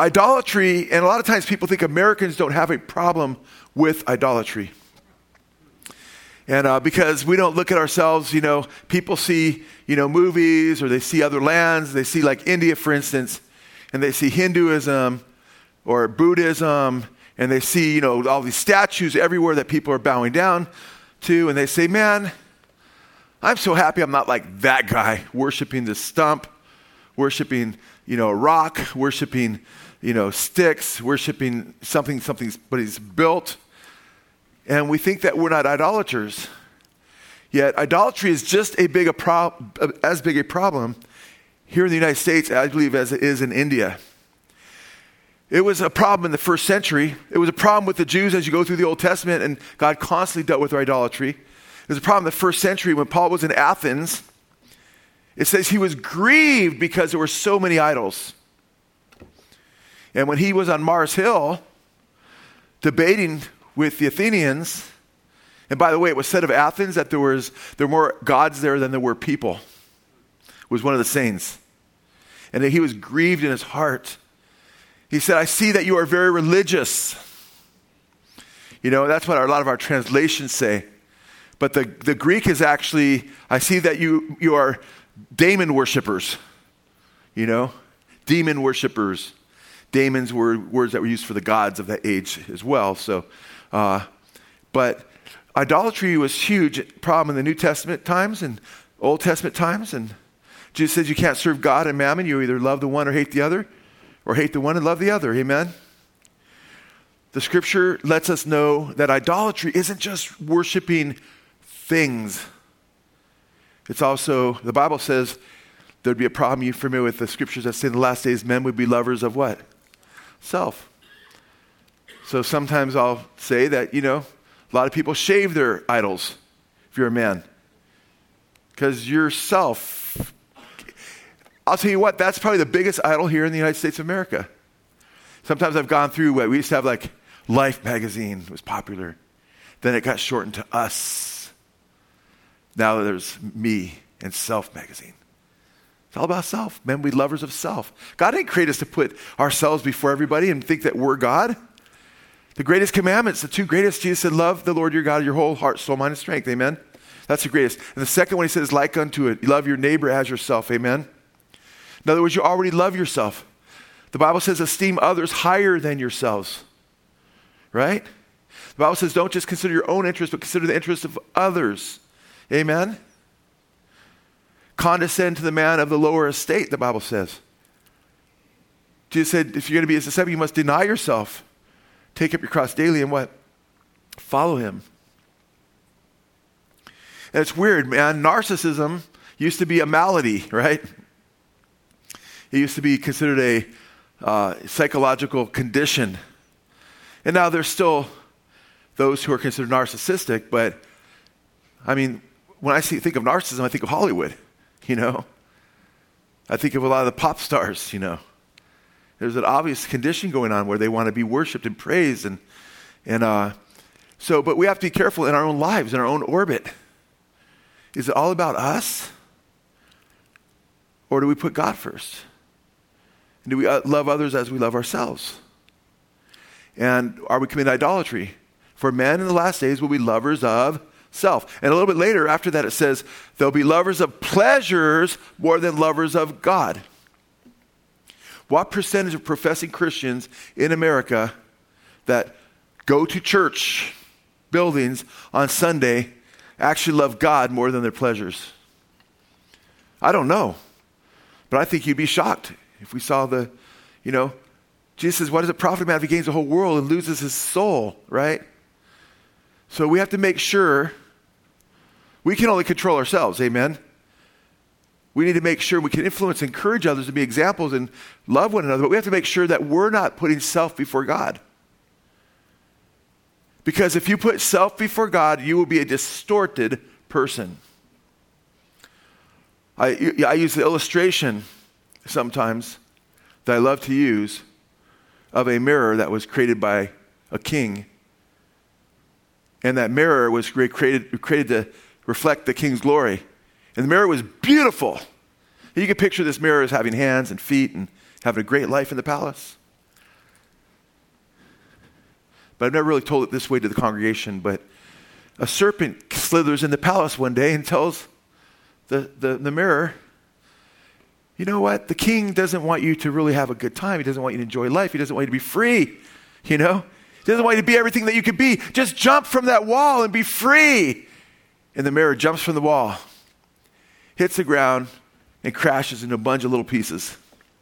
idolatry, and a lot of times people think Americans don't have a problem with idolatry. And because we don't look at ourselves, people see, movies, or they see other lands. They see like India, for instance, and they see Hinduism or Buddhism, and they see, all these statues everywhere that people are bowing down to, and they say, man, I'm so happy I'm not like that guy, worshiping the stump, worshiping, a rock, worshiping, sticks, worshiping something but he's built. And we think that we're not idolaters. Yet idolatry is just as big a problem here in the United States, I believe, as it is in India. It was a problem in the first century. It was a problem with the Jews as you go through the Old Testament, and God constantly dealt with their idolatry. It was a problem in the first century when Paul was in Athens. It says he was grieved because there were so many idols. And when he was on Mars Hill debating with the Athenians, and by the way, it was said of Athens that there were more gods there than there were people. It was one of the sayings. And that he was grieved in his heart. He said, I see that you are very religious. That's what a lot of our translations say. But the Greek is actually, I see that you are daemon worshipers. Demon worshipers. Daemons were words that were used for the gods of that age as well. So, but idolatry was a huge problem in the New Testament times and Old Testament times. And Jesus says you can't serve God and mammon. You either love the one or hate the other, or hate the one and love the other. Amen? The scripture lets us know that idolatry isn't just worshiping things. It's also, the Bible says there'd be a problem. You're familiar with the scriptures that say in the last days men would be lovers of what? Self. So sometimes I'll say that, a lot of people shave their idols if you're a man. Because yourself, I'll tell you what, that's probably the biggest idol here in the United States of America. Sometimes I've gone through we used to have like Life magazine was popular. Then it got shortened to Us. Now there's Me and Self magazine. It's all about self. Men, we lovers of self. God didn't create us to put ourselves before everybody and think that we're God. The greatest commandments, the two greatest, Jesus said, love the Lord your God, your whole heart, soul, mind, and strength. Amen? That's the greatest. And the second one he says, like unto it, love your neighbor as yourself. Amen? In other words, you already love yourself. The Bible says esteem others higher than yourselves. Right? The Bible says don't just consider your own interest, but consider the interest of others. Amen? Condescend to the man of the lower estate, the Bible says. Jesus said, if you're going to be his disciple, you must deny yourself. Take up your cross daily and what? Follow him. And it's weird, man. Narcissism used to be a malady, right? It used to be considered a psychological condition. And now there's still those who are considered narcissistic, but I mean, when I think of narcissism, I think of Hollywood, I think of a lot of the pop stars, There's an obvious condition going on where they want to be worshiped and praised. But we have to be careful in our own lives, in our own orbit. Is it all about us? Or do we put God first? And do we love others as we love ourselves? And are we committing idolatry? For men in the last days will be lovers of self. And a little bit later, after that, it says, they'll be lovers of pleasures more than lovers of God. What percentage of professing Christians in America that go to church buildings on Sunday actually love God more than their pleasures? I don't know. But I think you'd be shocked if we saw Jesus says, what does it profit a man if he gains the whole world and loses his soul, right? So we have to make sure we can only control ourselves, amen? We need to make sure we can influence, encourage others to be examples and love one another, but we have to make sure that we're not putting self before God. Because if you put self before God, you will be a distorted person. I use the illustration sometimes that I love to use of a mirror that was created by a king. And that mirror was created to reflect the king's glory. And the mirror was beautiful. You can picture this mirror as having hands and feet and having a great life in the palace. but I've never really told it this way to the congregation, but a serpent slithers in the palace one day and tells the mirror, you know what? The king doesn't want you to really have a good time. He doesn't want you to enjoy life. He doesn't want you to be free, you know? He doesn't want you to be everything that you could be. Just jump from that wall and be free. And the mirror jumps from the wall, hits the ground, and crashes into a bunch of little pieces.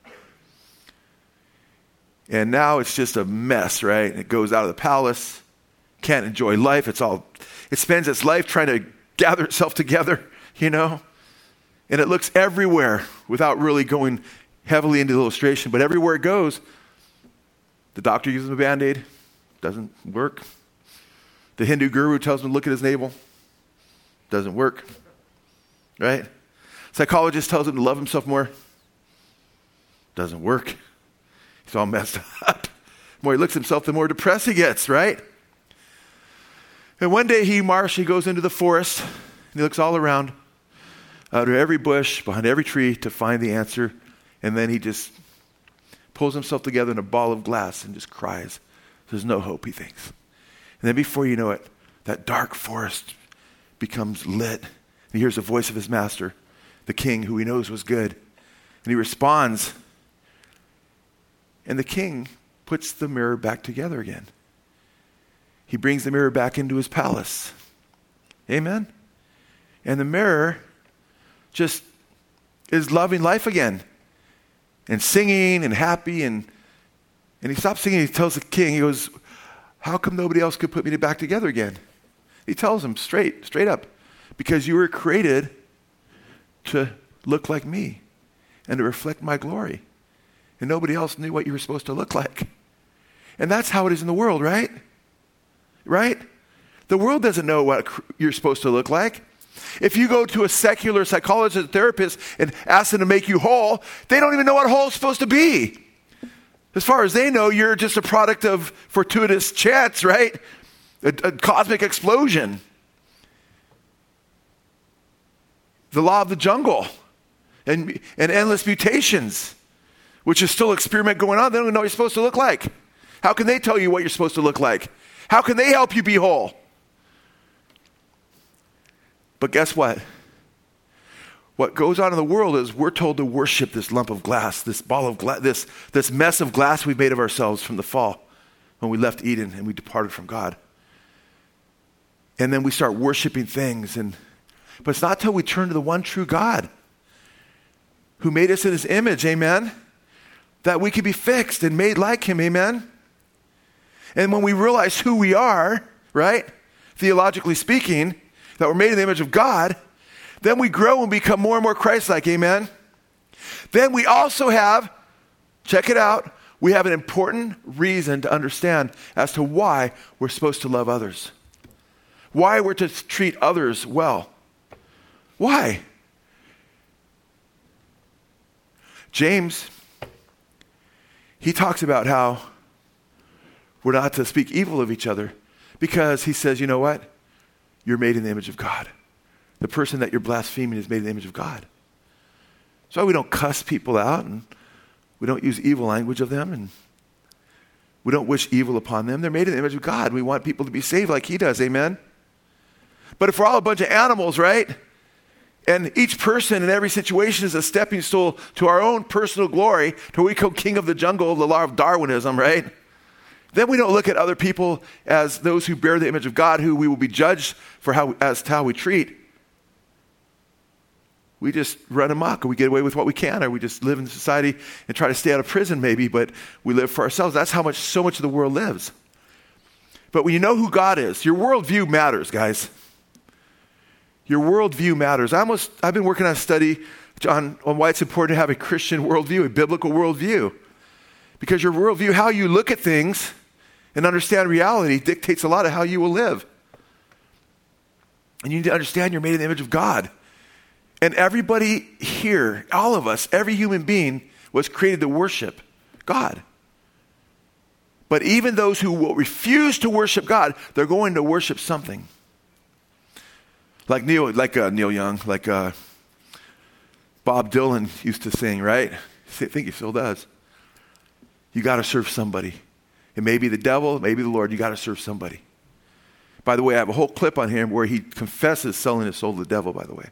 And now it's just a mess, right? It goes out of the palace, can't enjoy life. It spends its life trying to gather itself together, you know? And it looks everywhere without really going heavily into the illustration. But everywhere it goes, the doctor uses a Band-Aid. Doesn't work. The Hindu guru tells him to look at his navel. Doesn't work. Right? Psychologist tells him to love himself more. Doesn't work. He's all messed up. The more he looks at himself, the more depressed he gets, right? And one day he goes into the forest, and he looks all around, under every bush, behind every tree to find the answer. And then he just pulls himself together in a ball of glass and just cries. There's no hope, he thinks. And then before you know it, that dark forest becomes lit. And he hears the voice of his master, the king, who he knows was good. And he responds. And the king puts the mirror back together again. He brings the mirror back into his palace. Amen? And the mirror just is loving life again. And singing and happy. And he stops singing. He tells the king, he goes, how come nobody else could put me back together again? He tells him straight up, because you were created to look like me and to reflect my glory. And nobody else knew what you were supposed to look like. And that's how it is in the world, right? Right? The world doesn't know what you're supposed to look like. If you go to a secular psychologist or therapist and ask them to make you whole, they don't even know what whole is supposed to be. As far as they know, you're just a product of fortuitous chance, right? A cosmic explosion. The law of the jungle and endless mutations, which is still an experiment going on. They don't even know what you're supposed to look like. How can they tell you what you're supposed to look like? How can they help you be whole? But guess what? What goes on in the world is we're told to worship this lump of glass, this ball of glass, this mess of glass we've made of ourselves from the fall when we left Eden and we departed from God. And then we start worshiping things. But it's not until we turn to the one true God who made us in his image, amen, that we can be fixed and made like him, amen. And when we realize who we are, right, theologically speaking, that we're made in the image of God, then we grow and become more and more Christ-like, amen? Then we also have, check it out, we have an important reason to understand as to why we're supposed to love others. Why we're to treat others well. Why? James, he talks about how we're not to speak evil of each other because he says, you know what? You're made in the image of God. The person that you're blaspheming is made in the image of God. So we don't cuss people out, and we don't use evil language of them, and we don't wish evil upon them. They're made in the image of God. We want people to be saved like he does, amen? But if we're all a bunch of animals, right? And each person in every situation is a stepping stool to our own personal glory, to what we call king of the jungle, the law of Darwinism, right? Then we don't look at other people as those who bear the image of God, who we will be judged for as to how we treat. We just run amok, or we get away with what we can, or we just live in society and try to stay out of prison maybe, but we live for ourselves. That's how so much of the world lives. But when you know who God is, your worldview matters, guys. Your worldview matters. I've been working on a study on why it's important to have a Christian worldview, a biblical worldview. Because your worldview, how you look at things and understand reality, dictates a lot of how you will live. And you need to understand you're made in the image of God. And everybody here, all of us, every human being was created to worship God. But even those who will refuse to worship God, they're going to worship something. Like Neil Young, like Bob Dylan used to sing, right? I think he still does. You got to serve somebody. It may be the devil, it may be the Lord. You got to serve somebody. By the way, I have a whole clip on him where he confesses selling his soul to the devil, by the way.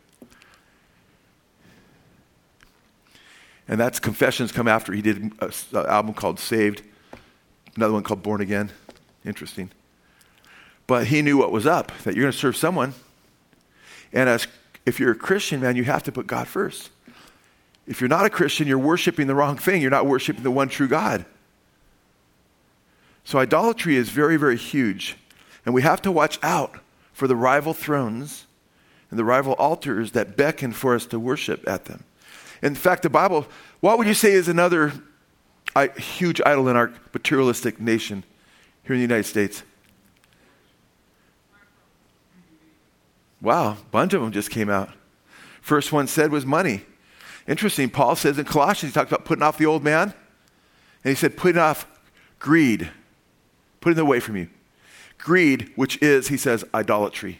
And that's confessions come after he did an album called Saved, another one called Born Again. Interesting. But he knew what was up, that you're going to serve someone. And if you're a Christian, man, you have to put God first. If you're not a Christian, you're worshiping the wrong thing. You're not worshiping the one true God. So idolatry is very, very huge. And we have to watch out for the rival thrones and the rival altars that beckon for us to worship at them. In fact, the Bible, what would you say is another huge idol in our materialistic nation here in the United States? Wow, a bunch of them just came out. First one said was money. Interesting, Paul says in Colossians, he talks about putting off the old man. And he said, putting off greed, putting it away from you. Greed, which is, he says, idolatry.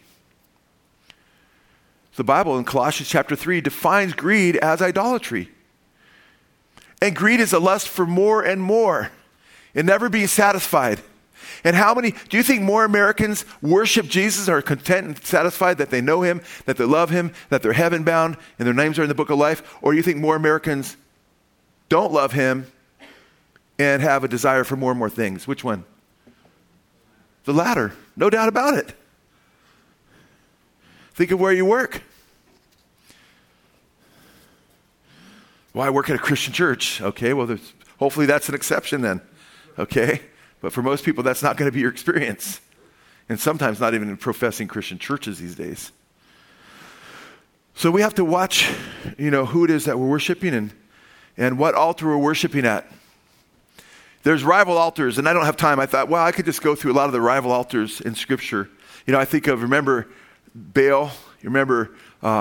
The Bible in Colossians chapter 3 defines greed as idolatry. And greed is a lust for more and more and never being satisfied. And do you think more Americans worship Jesus, are content and satisfied that they know him, that they love him, that they're heaven bound and their names are in the book of life? Or do you think more Americans don't love him and have a desire for more and more things? Which one? The latter, no doubt about it. Think of where you work. Well, I work at a Christian church. Okay, well, hopefully that's an exception then. Okay, but for most people, that's not going to be your experience. And sometimes not even in professing Christian churches these days. So we have to watch, who it is that we're worshiping and what altar we're worshiping at. There's rival altars, and I don't have time. I thought, well, I could just go through a lot of the rival altars in Scripture. I think remember Baal. You remember,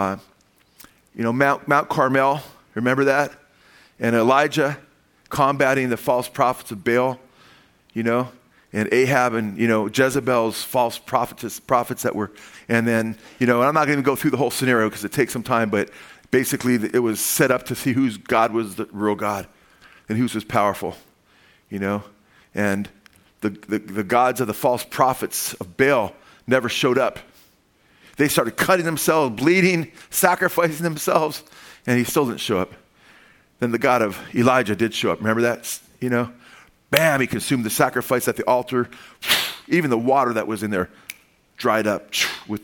Mount Carmel. Remember that? And Elijah combating the false prophets of Baal, and Ahab and, Jezebel's false prophets that were, and then, and I'm not going to go through the whole scenario because it takes some time, but basically it was set up to see whose God was the real God and whose was powerful, and the gods of the false prophets of Baal never showed up. They started cutting themselves, bleeding, sacrificing themselves, and he still didn't show up. Then the God of Elijah did show up. Remember that? Bam, he consumed the sacrifice at the altar. Even the water that was in there dried up with,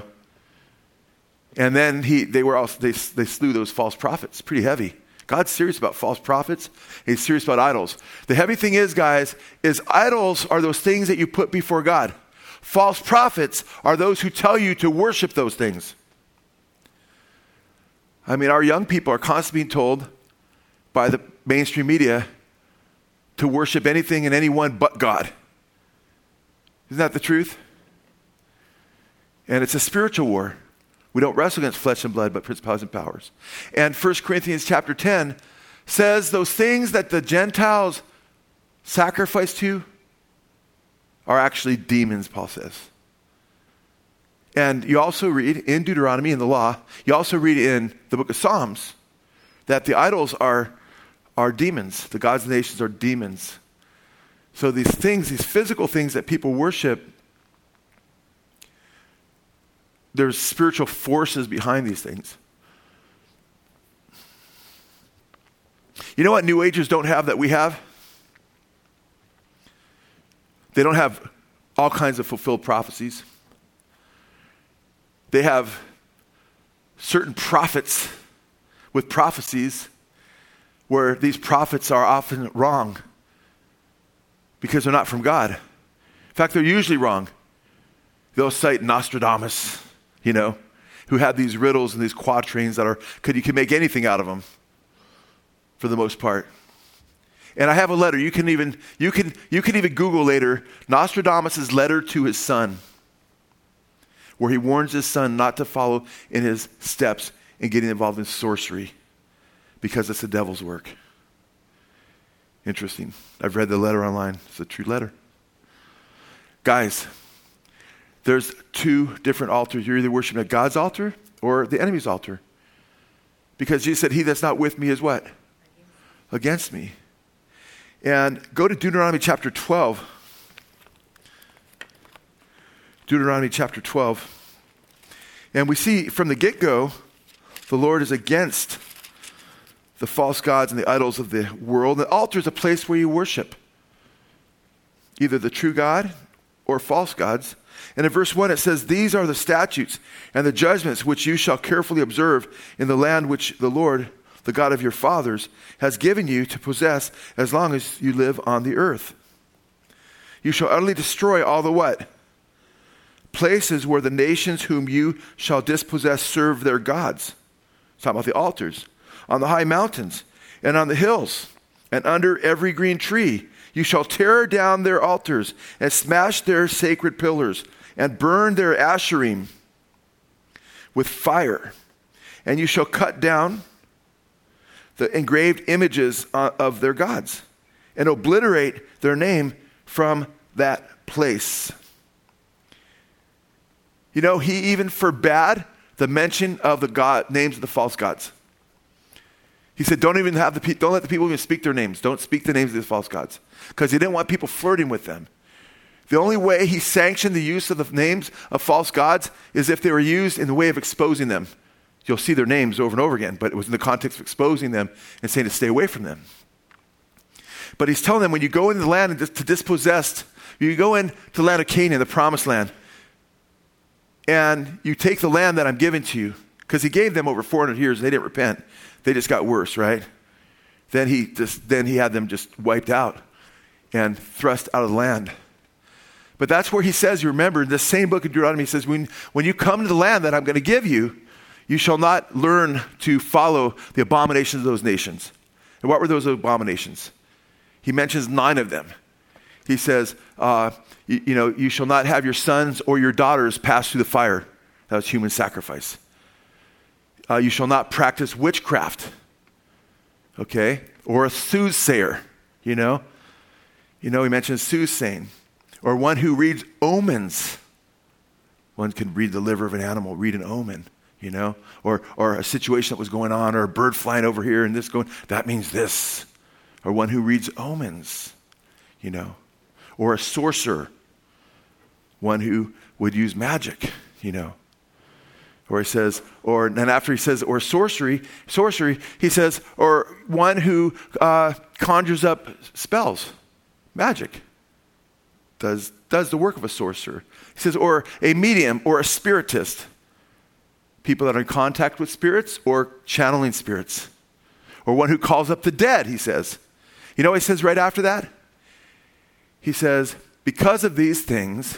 And then they slew those false prophets. Pretty heavy. God's serious about false prophets. He's serious about idols. The heavy thing is, guys, is idols are those things that you put before God. False prophets are those who tell you to worship those things. Our young people are constantly being told by the mainstream media to worship anything and anyone but God. Isn't that the truth? And it's a spiritual war. We don't wrestle against flesh and blood, but principalities and powers. And 1 Corinthians chapter 10 says those things that the Gentiles sacrifice to are actually demons, Paul says. And you also read in Deuteronomy, in the law, you also read in the book of Psalms that the idols are demons. The gods of the nations are demons. So these things, these physical things that people worship, there's spiritual forces behind these things. You know what New Agers don't have that we have? They don't have all kinds of fulfilled prophecies. They have certain prophets with prophecies where these prophets are often wrong because they're not from God. In fact, they're usually wrong. They'll cite Nostradamus, who had these riddles and these quatrains that you can make anything out of them for the most part. And I have a letter. You can even Google later Nostradamus' letter to his son, where he warns his son not to follow in his steps in getting involved in sorcery because it's the devil's work. Interesting. I've read the letter online. It's a true letter. Guys, there's two different altars. You're either worshiping at God's altar or the enemy's altar. Because Jesus said, he that's not with me is what? Against me. And go to Deuteronomy chapter 12. Deuteronomy chapter 12. And we see from the get-go, the Lord is against the false gods and the idols of the world. The altar is a place where you worship either the true God or false gods. And in verse 1 it says, "These are the statutes and the judgments which you shall carefully observe in the land which the Lord, the God of your fathers, has given you to possess as long as you live on the earth. You shall utterly destroy all the" what? "Places where the nations whom you shall dispossess serve their gods." It's talking about the altars. "On the high mountains and on the hills and under every green tree. You shall tear down their altars and smash their sacred pillars and burn their asherim with fire. And you shall cut down the engraved images of their gods and obliterate their name from that place." You know, he even forbade the mention of the names of the false gods. He said, don't let the people even speak their names. Don't speak the names of the false gods. Because he didn't want people flirting with them. The only way he sanctioned the use of the names of false gods is if they were used in the way of exposing them. You'll see their names over and over again, but it was in the context of exposing them and saying to stay away from them. But he's telling them, when you go into the land to dispossess, you go into the land of Canaan, the promised land, and you take the land that I'm giving to you, because he gave them over 400 years and they didn't repent. They just got worse, right? Then he had them just wiped out and thrust out of the land. But that's where he says, you remember, in this same book of Deuteronomy, he says, when you come to the land that I'm going to give you, you shall not learn to follow the abominations of those nations. And what were those abominations? He mentions 9 of them. He says, you shall not have your sons or your daughters pass through the fire. That was human sacrifice. You shall not practice witchcraft, okay? Or a soothsayer, He mentions soothsaying. Or one who reads omens. One can read the liver of an animal, read an omen, Or a situation that was going on, or a bird flying over here and this going, that means this. Or one who reads omens, Or a sorcerer. One who would use magic, Or he says, and after he says, or sorcery, he says, or one who conjures up spells, magic, does the work of a sorcerer. He says, or a medium or a spiritist, people that are in contact with spirits or channeling spirits. Or one who calls up the dead, he says. You know what he says right after that? He says, because of these things,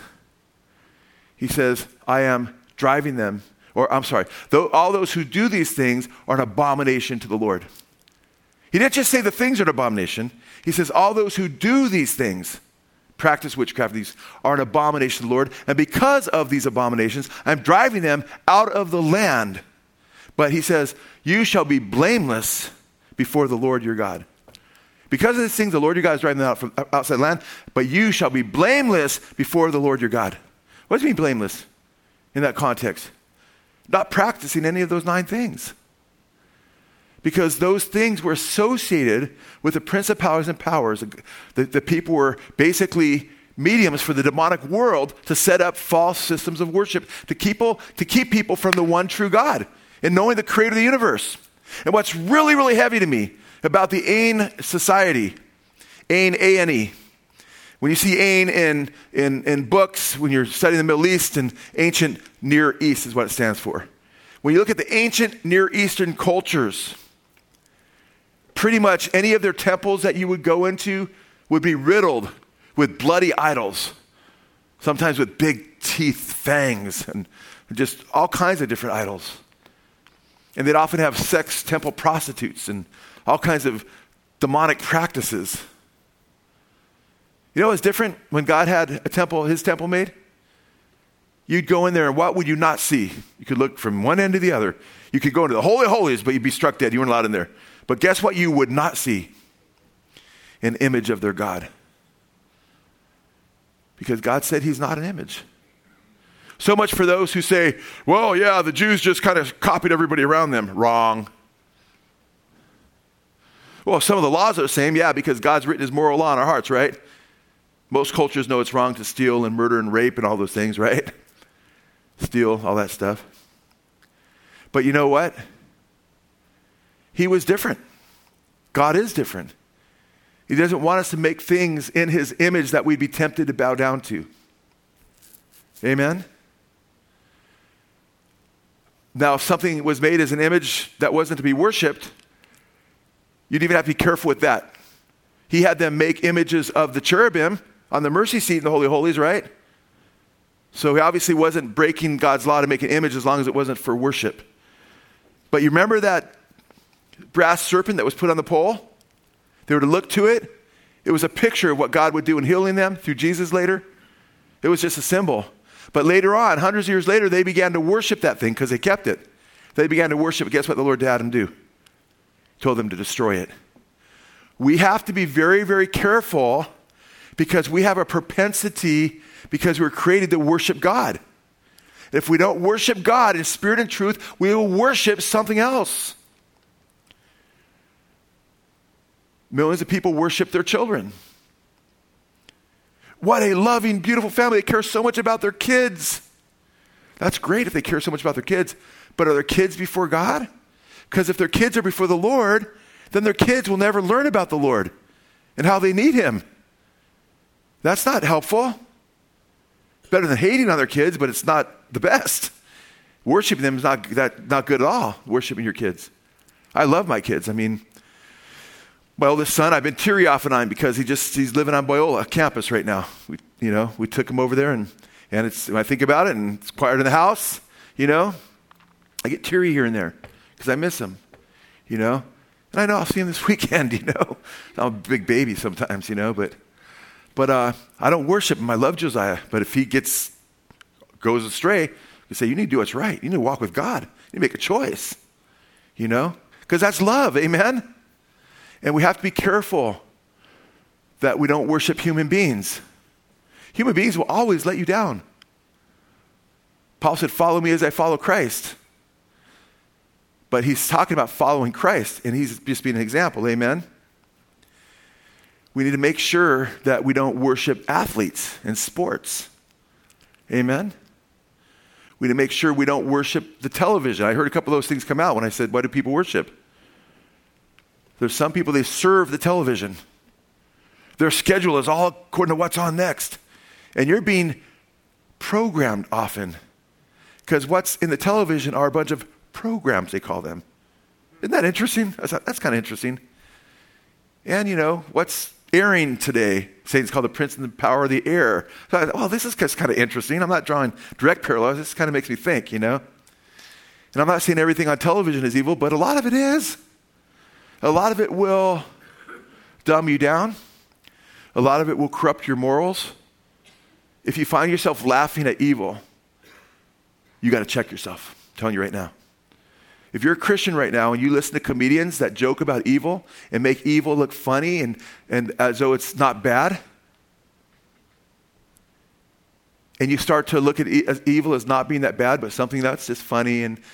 he says, I am driving them. All those who do these things are an abomination to the Lord. He didn't just say the things are an abomination. He says all those who do these things, practice witchcraft, these are an abomination to the Lord. And because of these abominations, I'm driving them out of the land. But he says, you shall be blameless before the Lord your God. Because of these things, the Lord your God is driving them out from outside the land, but you shall be blameless before the Lord your God. What does it mean blameless in that context? Not practicing any of those 9 things. Because those things were associated with the principalities and powers. The people were basically mediums for the demonic world to set up false systems of worship to keep people from the one true God and knowing the creator of the universe. And what's really, really heavy to me about the Ain society, Ain, A-N-E. When you see Ain in books, when you're studying the Middle East, and ancient Near East is what it stands for. When you look at the ancient Near Eastern cultures, pretty much any of their temples that you would go into would be riddled with bloody idols, sometimes with big teeth, fangs, and just all kinds of different idols. And they'd often have sex temple prostitutes and all kinds of demonic practices. You know what's different when God had his temple made? You'd go in there and what would you not see? You could look from one end to the other. You could go into the Holy of Holies, but you'd be struck dead. You weren't allowed in there. But guess what you would not see? An image of their God. Because God said he's not an image. So much for those who say, well, yeah, the Jews just kind of copied everybody around them. Wrong. Well, some of the laws are the same, yeah, because God's written his moral law in our hearts, right? Most cultures know it's wrong to steal and murder and rape and all those things, right? Steal, all that stuff. But you know what? He was different. God is different. He doesn't want us to make things in his image that we'd be tempted to bow down to. Amen? Now, if something was made as an image that wasn't to be worshipped, you'd even have to be careful with that. He had them make images of the cherubim on the mercy seat in the Holy of Holies, right? So he obviously wasn't breaking God's law to make an image as long as it wasn't for worship. But you remember that brass serpent that was put on the pole? They were to look to it. It was a picture of what God would do in healing them through Jesus later. It was just a symbol. But later on, hundreds of years later, they began to worship that thing because they kept it. They began to worship it. Guess what the Lord had them do? He told them to destroy it. We have to be very, very careful because we have a propensity, because we're created to worship God. If we don't worship God in spirit and truth, we will worship something else. Millions of people worship their children. What a loving, beautiful family. They care so much about their kids. That's great if they care so much about their kids. But are their kids before God? Because if their kids are before the Lord, then their kids will never learn about the Lord and how they need him. That's not helpful. Better than hating on their kids, but it's not the best. Worshiping them is not good at all, worshiping your kids. I love my kids. I mean, my oldest son, I've been teary off and on because he's living on Biola campus right now. We took him over there and it's, when I think about it, and it's quiet in the house, I get teary here and there because I miss him, And I know I'll see him this weekend, I'm a big baby sometimes, but I don't worship him. I love Josiah. But if he goes astray, you say, you need to do what's right. You need to walk with God. You need to make a choice, because that's love. Amen. And we have to be careful that we don't worship human beings. Human beings will always let you down. Paul said, follow me as I follow Christ. But he's talking about following Christ, and he's just being an example. Amen? We need to make sure that we don't worship athletes and sports. Amen? We need to make sure we don't worship the television. I heard a couple of those things come out when I said, what do people worship? There's some people, they serve the television. Their schedule is all according to what's on next. And you're being programmed often. Because what's in the television are a bunch of programs, they call them. Isn't that interesting? That's kind of interesting. And what's airing today? Satan's called the prince and the power of the air. So I thought, this is kind of interesting. I'm not drawing direct parallels. This kind of makes me think, And I'm not saying everything on television is evil, but a lot of it is. A lot of it will dumb you down. A lot of it will corrupt your morals. If you find yourself laughing at evil, you got to check yourself. I'm telling you right now. If you're a Christian right now and you listen to comedians that joke about evil and make evil look funny and as though it's not bad, and you start to look at evil as not being that bad, but something that's just funny and,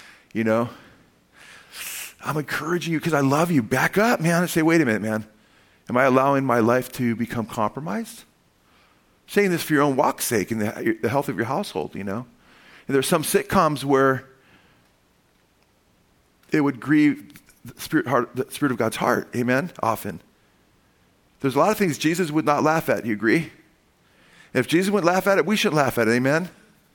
I'm encouraging you because I love you. Back up, man, and say, wait a minute, man. Am I allowing my life to become compromised? I'm saying this for your own walk's sake and the health of your household, And there's some sitcoms where it would grieve the spirit of God's heart. Amen? Often. There's a lot of things Jesus would not laugh at. Do you agree? If Jesus wouldn't laugh at it, we shouldn't laugh at it. Amen?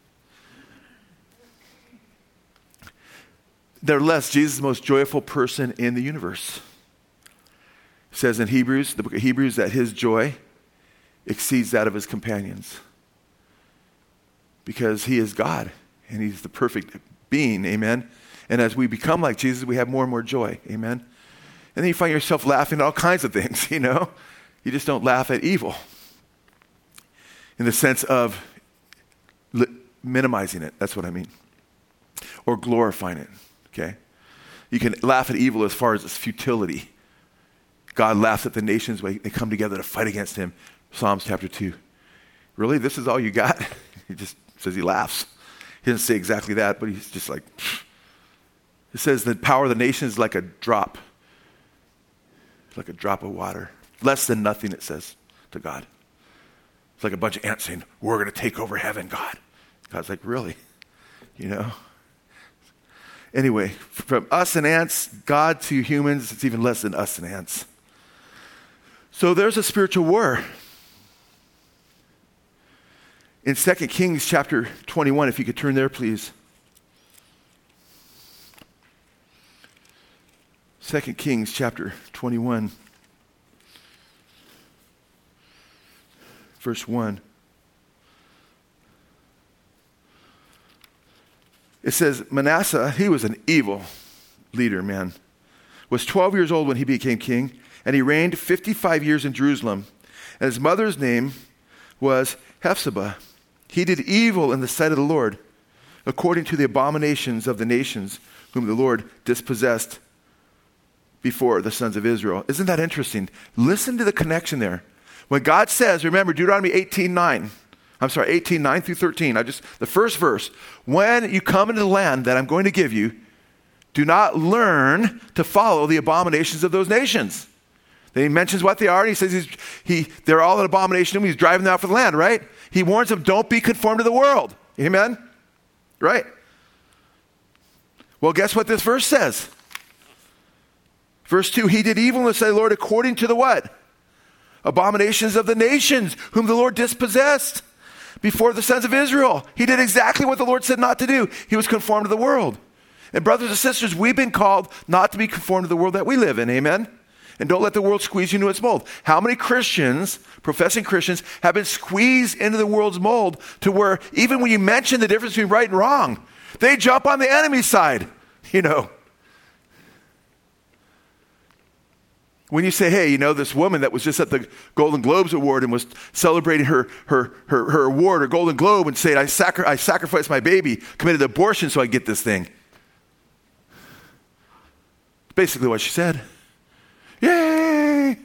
Nevertheless, Jesus is the most joyful person in the universe. It says in Hebrews, the book of Hebrews, that his joy exceeds that of his companions. Because he is God, and he's the perfect being, amen? And as we become like Jesus, we have more and more joy, amen? And then you find yourself laughing at all kinds of things, You just don't laugh at evil. In the sense of minimizing it, that's what I mean. Or glorifying it. Okay? You can laugh at evil as far as its futility. God laughs at the nations when they come together to fight against him. Psalms chapter 2. Really? This is all you got? He just says he laughs. He doesn't say exactly that, but he's just like, pfft. It says the power of the nations is like a drop. like a drop of water. Less than nothing, it says to God. It's like a bunch of ants saying, we're going to take over heaven, God. God's like, really? You know? Anyway, from us and ants, God to humans, it's even less than us and ants. So there's a spiritual war. In 2 Kings chapter 21, if you could turn there, please. 2 Kings chapter 21, verse 1. It says, Manasseh, he was an evil leader, man, was 12 years old when he became king, and he reigned 55 years in Jerusalem. And his mother's name was Hephzibah. He did evil in the sight of the Lord, according to the abominations of the nations whom the Lord dispossessed before the sons of Israel. Isn't that interesting? Listen to the connection there. When God says, remember Deuteronomy 18:9 through 13, the first verse, when you come into the land that I'm going to give you, do not learn to follow the abominations of those nations. Then he mentions what they are, and he says they're all an abomination to him. He's driving them out for the land, right? He warns them, don't be conformed to the world. Amen? Right? Well, guess what this verse says? Verse 2, he did evil in the sight of the Lord according to the what? Abominations of the nations whom the Lord dispossessed before the sons of Israel. He did exactly what the Lord said not to do. He was conformed to the world. And brothers and sisters, we've been called not to be conformed to the world that we live in. Amen? And don't let the world squeeze you into its mold. How many Christians, professing Christians, have been squeezed into the world's mold to where even when you mention the difference between right and wrong, they jump on the enemy's side, you know. When you say, hey, you know, this woman that was just at the Golden Globes Award and was celebrating her award, her Golden Globe, and saying, I sacrificed my baby, committed abortion so I get this thing. Basically what she said. Yay!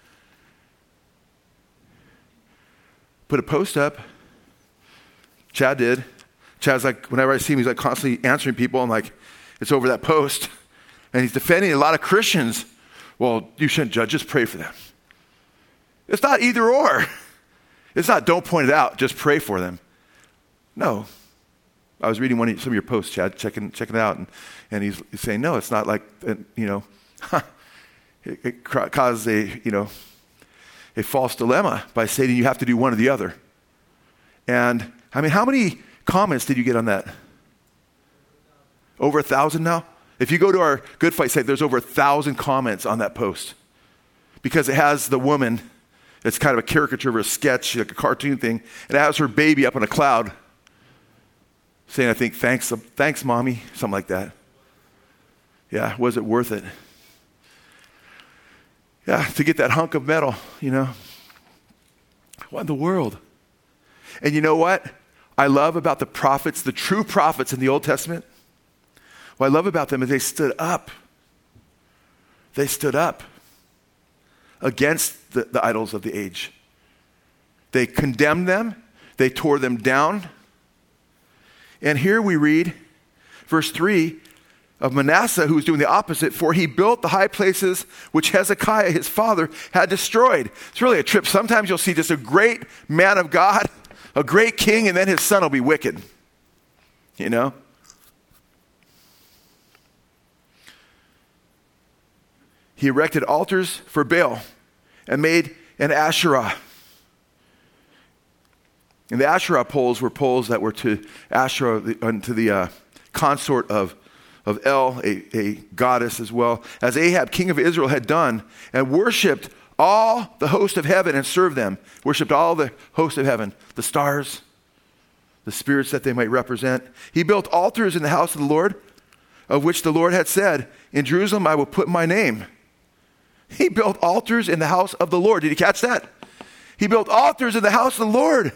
Put a post up. Chad did. Chad's like, whenever I see him, he's like constantly answering people. I'm like, it's over that post. And he's defending a lot of Christians. Well, you shouldn't judge, just pray for them. It's not either or. It's not don't point it out, just pray for them. No. I was reading some of your posts, Chad, checking it out, and he's saying, no, it's not like, you know, it causes a false dilemma by saying you have to do one or the other. And, I mean, how many comments did you get on that? Over 1,000 now? If you go to our Good Fight site, there's over 1,000 comments on that post because it has the woman, it's kind of a caricature of a sketch, like a cartoon thing, and it has her baby up in a cloud saying, I think, thanks, mommy, something like that. Yeah, was it worth it? Yeah, to get that hunk of metal, you know. What in the world? And you know what I love about the prophets, the true prophets in the Old Testament? What I love about them is they stood up. They stood up against the idols of the age. They condemned them. They tore them down. And here we read verse 3 of Manasseh, who was doing the opposite, for he built the high places which Hezekiah, his father, had destroyed. It's really a trip. Sometimes you'll see just a great man of God, a great king, and then his son will be wicked. You know? He erected altars for Baal and made an Asherah. And the Asherah poles were poles that were to Asherah, to the consort of El, a goddess as well, as Ahab, king of Israel, had done, and worshipped all the host of heaven and served them. Worshipped all the host of heaven, the stars, the spirits that they might represent. He built altars in the house of the Lord, of which the Lord had said, in Jerusalem I will put my name. He built altars in the house of the Lord. Did you catch that? He built altars in the house of the Lord,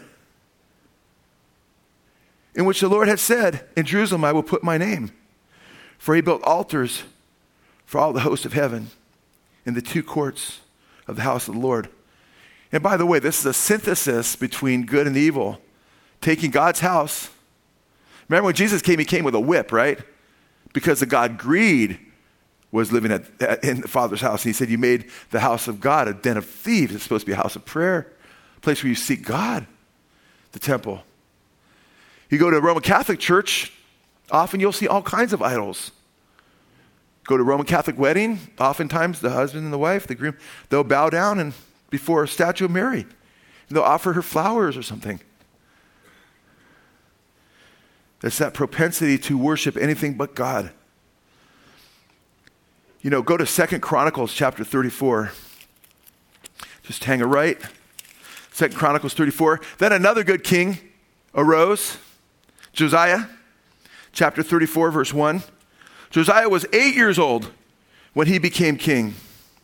in which the Lord had said, in Jerusalem I will put my name. For he built altars for all the hosts of heaven in the two courts of the house of the Lord. And by the way, this is a synthesis between good and evil. Taking God's house. Remember when Jesus came, he came with a whip, right? Because the God greed was living in the Father's house. And he said, you made the house of God a den of thieves. It's supposed to be a house of prayer, a place where you seek God, the temple. You go to a Roman Catholic church, often you'll see all kinds of idols. Go to a Roman Catholic wedding, oftentimes the husband and the wife, the groom, they'll bow down before a statue of Mary. And they'll offer her flowers or something. That's that propensity to worship anything but God. Go to 2 Chronicles chapter 34. Just hang a right. 2 Chronicles 34. Then another good king arose, Josiah, chapter 34, verse 1. Josiah was 8 years old when he became king.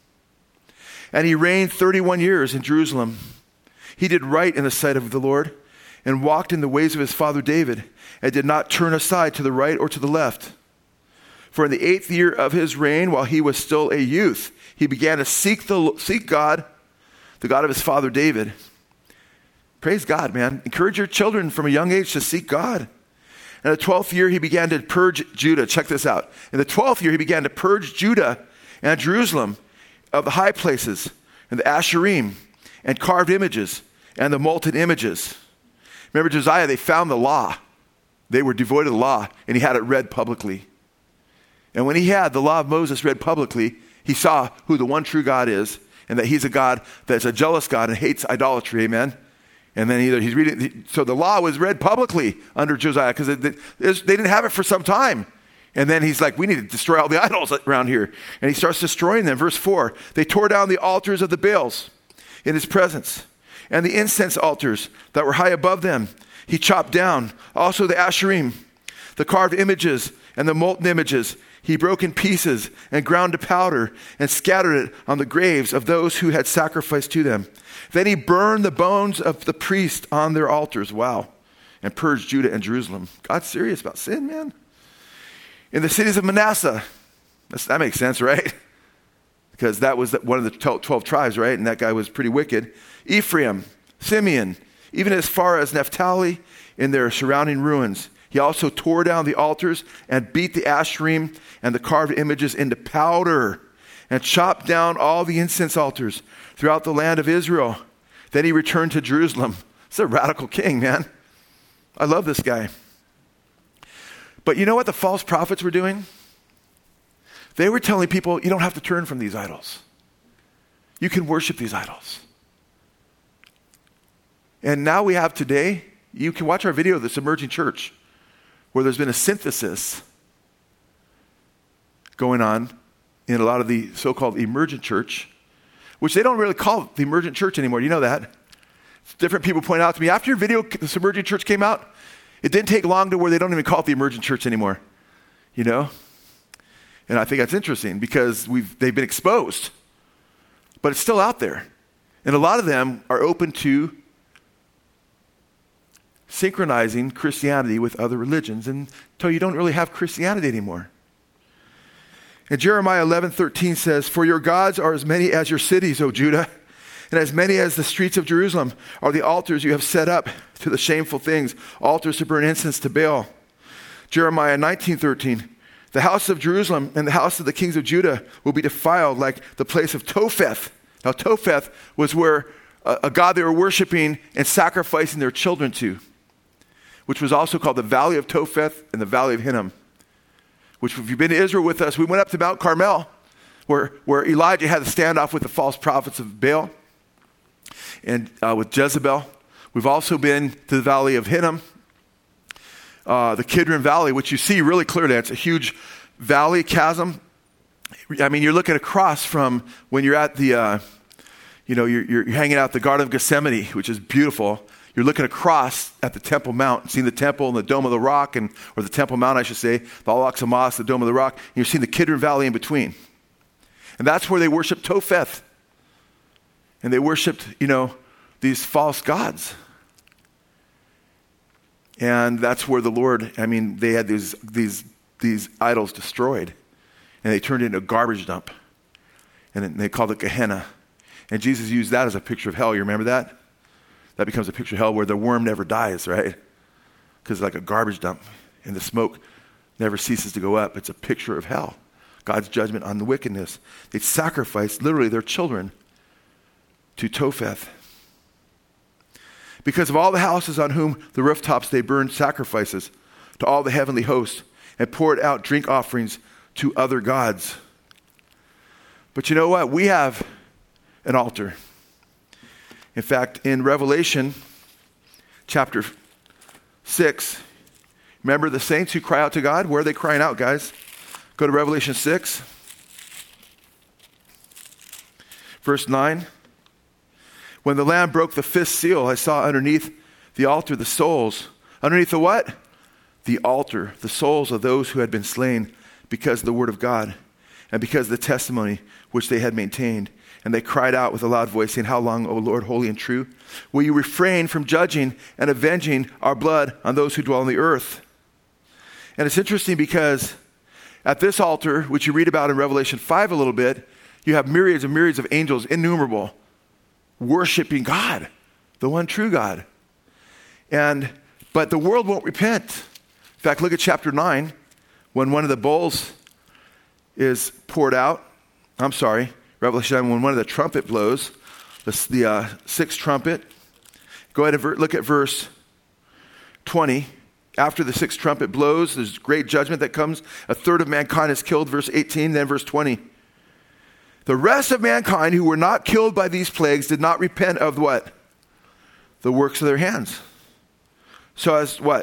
And he reigned 31 years in Jerusalem. He did right in the sight of the Lord and walked in the ways of his father David and did not turn aside to the right or to the left. For in the 8th year of his reign, while he was still a youth, he began to seek God, the God of his father David. Praise God, man. Encourage your children from a young age to seek God. In the 12th year, he began to purge Judah. Check this out. In the 12th year, he began to purge Judah and Jerusalem of the high places and the Asherim and carved images and the molten images. Remember Josiah, they found the law. They were devoid of the law, and he had it read publicly. And when he had the law of Moses read publicly, he saw who the one true God is, and that he's a God that's a jealous God and hates idolatry, amen? And then he's reading, so the law was read publicly under Josiah, because they didn't have it for some time. And then he's like, we need to destroy all the idols around here. And he starts destroying them. Verse 4, they tore down the altars of the Baals in his presence, and the incense altars that were high above them he chopped down. Also the Asherim, the carved images and the molten images, he broke in pieces and ground to powder and scattered it on the graves of those who had sacrificed to them. Then he burned the bones of the priests on their altars. Wow. And purged Judah and Jerusalem. God's serious about sin, man. In the cities of Manasseh, that makes sense, right? Because that was one of the 12 tribes, right? And that guy was pretty wicked. Ephraim, Simeon, even as far as Naphtali in their surrounding ruins. He also tore down the altars and beat the Asherim and the carved images into powder and chopped down all the incense altars throughout the land of Israel. Then he returned to Jerusalem. It's a radical king, man. I love this guy. But you know what the false prophets were doing? They were telling people, you don't have to turn from these idols. You can worship these idols. And now we have today, you can watch our video of this emerging church, where there's been a synthesis going on in a lot of the so-called emergent church, which they don't really call the emergent church anymore. You know that? Different people point out to me, after your video, this emergent church came out, it didn't take long to where they don't even call it the emergent church anymore. You know? And I think that's interesting because they've been exposed. But it's still out there. And a lot of them are open to synchronizing Christianity with other religions until you don't really have Christianity anymore. And Jeremiah 11:13 says, for your gods are as many as your cities, O Judah, and as many as the streets of Jerusalem are the altars you have set up to the shameful things, altars to burn incense to Baal. Jeremiah 19:13, the house of Jerusalem and the house of the kings of Judah will be defiled like the place of Topheth. Now Topheth was where a god they were worshiping and sacrificing their children to, which was also called the Valley of Topheth and the Valley of Hinnom. Which, if you've been to Israel with us, we went up to Mount Carmel, where Elijah had the standoff with the false prophets of Baal and with Jezebel. We've also been to the Valley of Hinnom, the Kidron Valley, which you see really clearly. It's a huge valley, chasm. I mean, you're looking across from when you're at the, you're hanging out at the Garden of Gethsemane, which is beautiful. You're looking across at the Temple Mount, seeing the temple and the Dome of the Rock, or the Temple Mount, I should say, the Al-Aqsa Mosque, the Dome of the Rock, and you're seeing the Kidron Valley in between. And that's where they worshiped Topheth. And they worshiped, these false gods. And that's where the Lord, they had these idols destroyed. And they turned it into a garbage dump. And then they called it Gehenna. And Jesus used that as a picture of hell. You remember that? That becomes a picture of hell where the worm never dies, right? Because it's like a garbage dump and the smoke never ceases to go up. It's a picture of hell. God's judgment on the wickedness. They'd sacrifice literally their children to Topheth. Because of all the houses on whom the rooftops they burned sacrifices to all the heavenly hosts and poured out drink offerings to other gods. But you know what? We have an altar. In fact, in Revelation chapter 6, remember the saints who cry out to God? Where are they crying out, guys? Go to Revelation 6, verse 9. When the Lamb broke the fifth seal, I saw underneath the altar the souls. Underneath the what? The altar, the souls of those who had been slain because of the word of God and because of the testimony which they had maintained. And they cried out with a loud voice, saying, How long, O Lord, holy and true, will you refrain from judging and avenging our blood on those who dwell on the earth? And it's interesting because at this altar, which you read about in Revelation 5 a little bit, you have myriads and myriads of angels, innumerable, worshiping God, the one true God. But the world won't repent. In fact, look at chapter 9, when one of the bowls is poured out. Revelation 9, when one of the trumpet blows, the sixth trumpet. Go ahead and look at verse 20. After the sixth trumpet blows, there's great judgment that comes. A third of mankind is killed, verse 18, then verse 20. The rest of mankind who were not killed by these plagues did not repent of what? The works of their hands. So as what?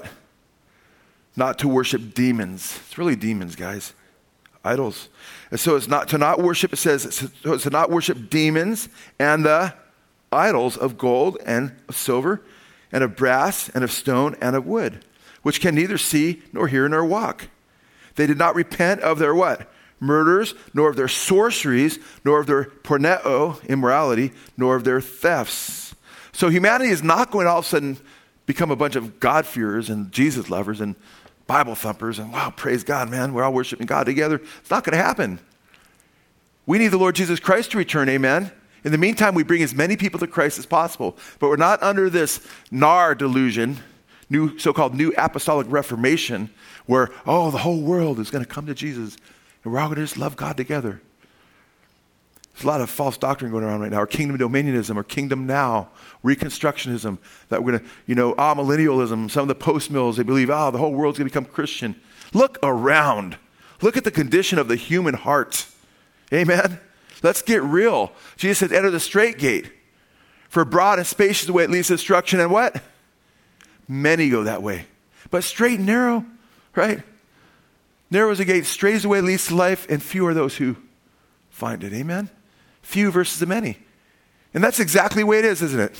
Not to worship demons. It's really demons, guys. Idols. And so it's not to not worship, it says, it's to not worship demons and the idols of gold and of silver and of brass and of stone and of wood, which can neither see nor hear nor walk. They did not repent of their what? Murders, nor of their sorceries, nor of their porneo, immorality, nor of their thefts. So humanity is not going to all of a sudden become a bunch of God-fearers and Jesus lovers and Bible thumpers and wow, praise God, man, we're all worshiping God together. It's not going to happen. We need the Lord Jesus Christ to return, amen? In the meantime, we bring as many people to Christ as possible. But we're not under this NAR delusion, so-called New Apostolic Reformation, where, the whole world is going to come to Jesus and we're all going to just love God together. There's a lot of false doctrine going around right now, or kingdom dominionism, or kingdom now, reconstructionism, that we're going to, millennialism, some of the post-mills, they believe, the whole world's going to become Christian. Look around. Look at the condition of the human heart. Amen? Let's get real. Jesus said, enter the straight gate. For broad and spacious the way it leads to destruction, and what? Many go that way. But straight and narrow, right? Narrow is the gate, straight is the way it leads to life, and few are those who find it. Amen? Few versus the many. And that's exactly the way it is, isn't it?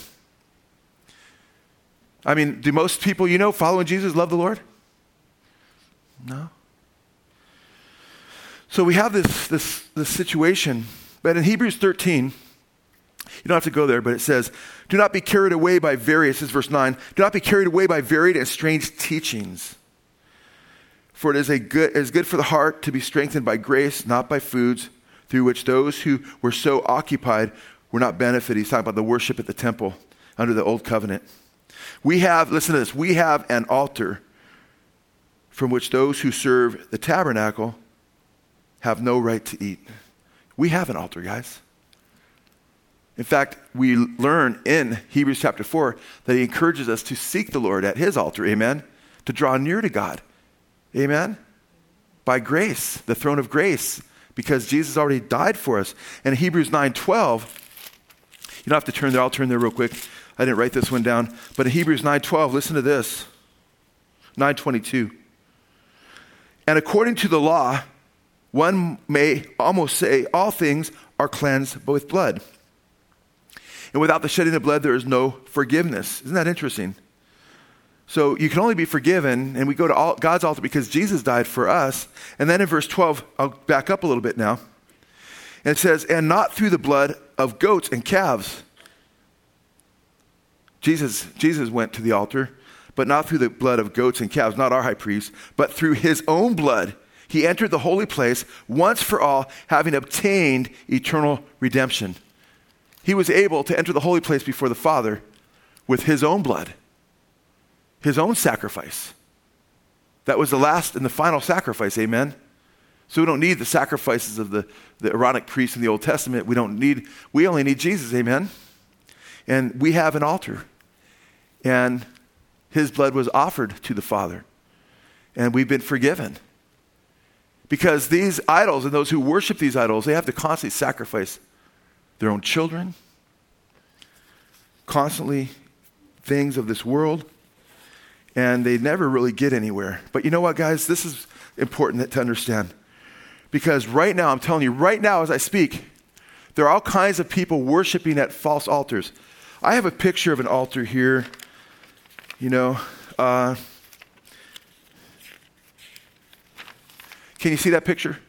I mean, do most people following Jesus love the Lord? No. So we have this situation. But in Hebrews 13, you don't have to go there, but it says, do not be carried away by various, this is verse 9, do not be carried away by varied and strange teachings. For it is good for the heart to be strengthened by grace, not by foods, through which those who were so occupied were not benefited. He's talking about the worship at the temple under the old covenant. Listen to this, we have an altar from which those who serve the tabernacle have no right to eat. We have an altar, guys. In fact, we learn in Hebrews chapter 4 that he encourages us to seek the Lord at his altar, amen, to draw near to God, amen, by grace, the throne of grace, because Jesus already died for us. And in Hebrews 9:12, you don't have to turn there, I'll turn there real quick. I didn't write this one down. But in Hebrews 9:12, listen to this, 9:22. And according to the law, one may almost say all things are cleansed with blood. And without the shedding of blood, there is no forgiveness. Isn't that interesting? So you can only be forgiven, and we go to God's altar because Jesus died for us. And then in verse 12, I'll back up a little bit now. And it says, and not through the blood of goats and calves. Jesus went to the altar, but not through the blood of goats and calves, not our high priest, but through his own blood. He entered the holy place once for all, having obtained eternal redemption. He was able to enter the holy place before the Father with his own blood, his own sacrifice. That was the last and the final sacrifice, amen? So we don't need the sacrifices of the Aaronic priests in the Old Testament. We only need Jesus, amen? And we have an altar. And his blood was offered to the Father. And we've been forgiven. Because these idols and those who worship these idols, they have to constantly sacrifice their own children, constantly things of this world, and they never really get anywhere. But you know what, guys? This is important to understand. Because right now, I'm telling you, right now as I speak, there are all kinds of people worshiping at false altars. I have a picture of an altar here, can you see that picture?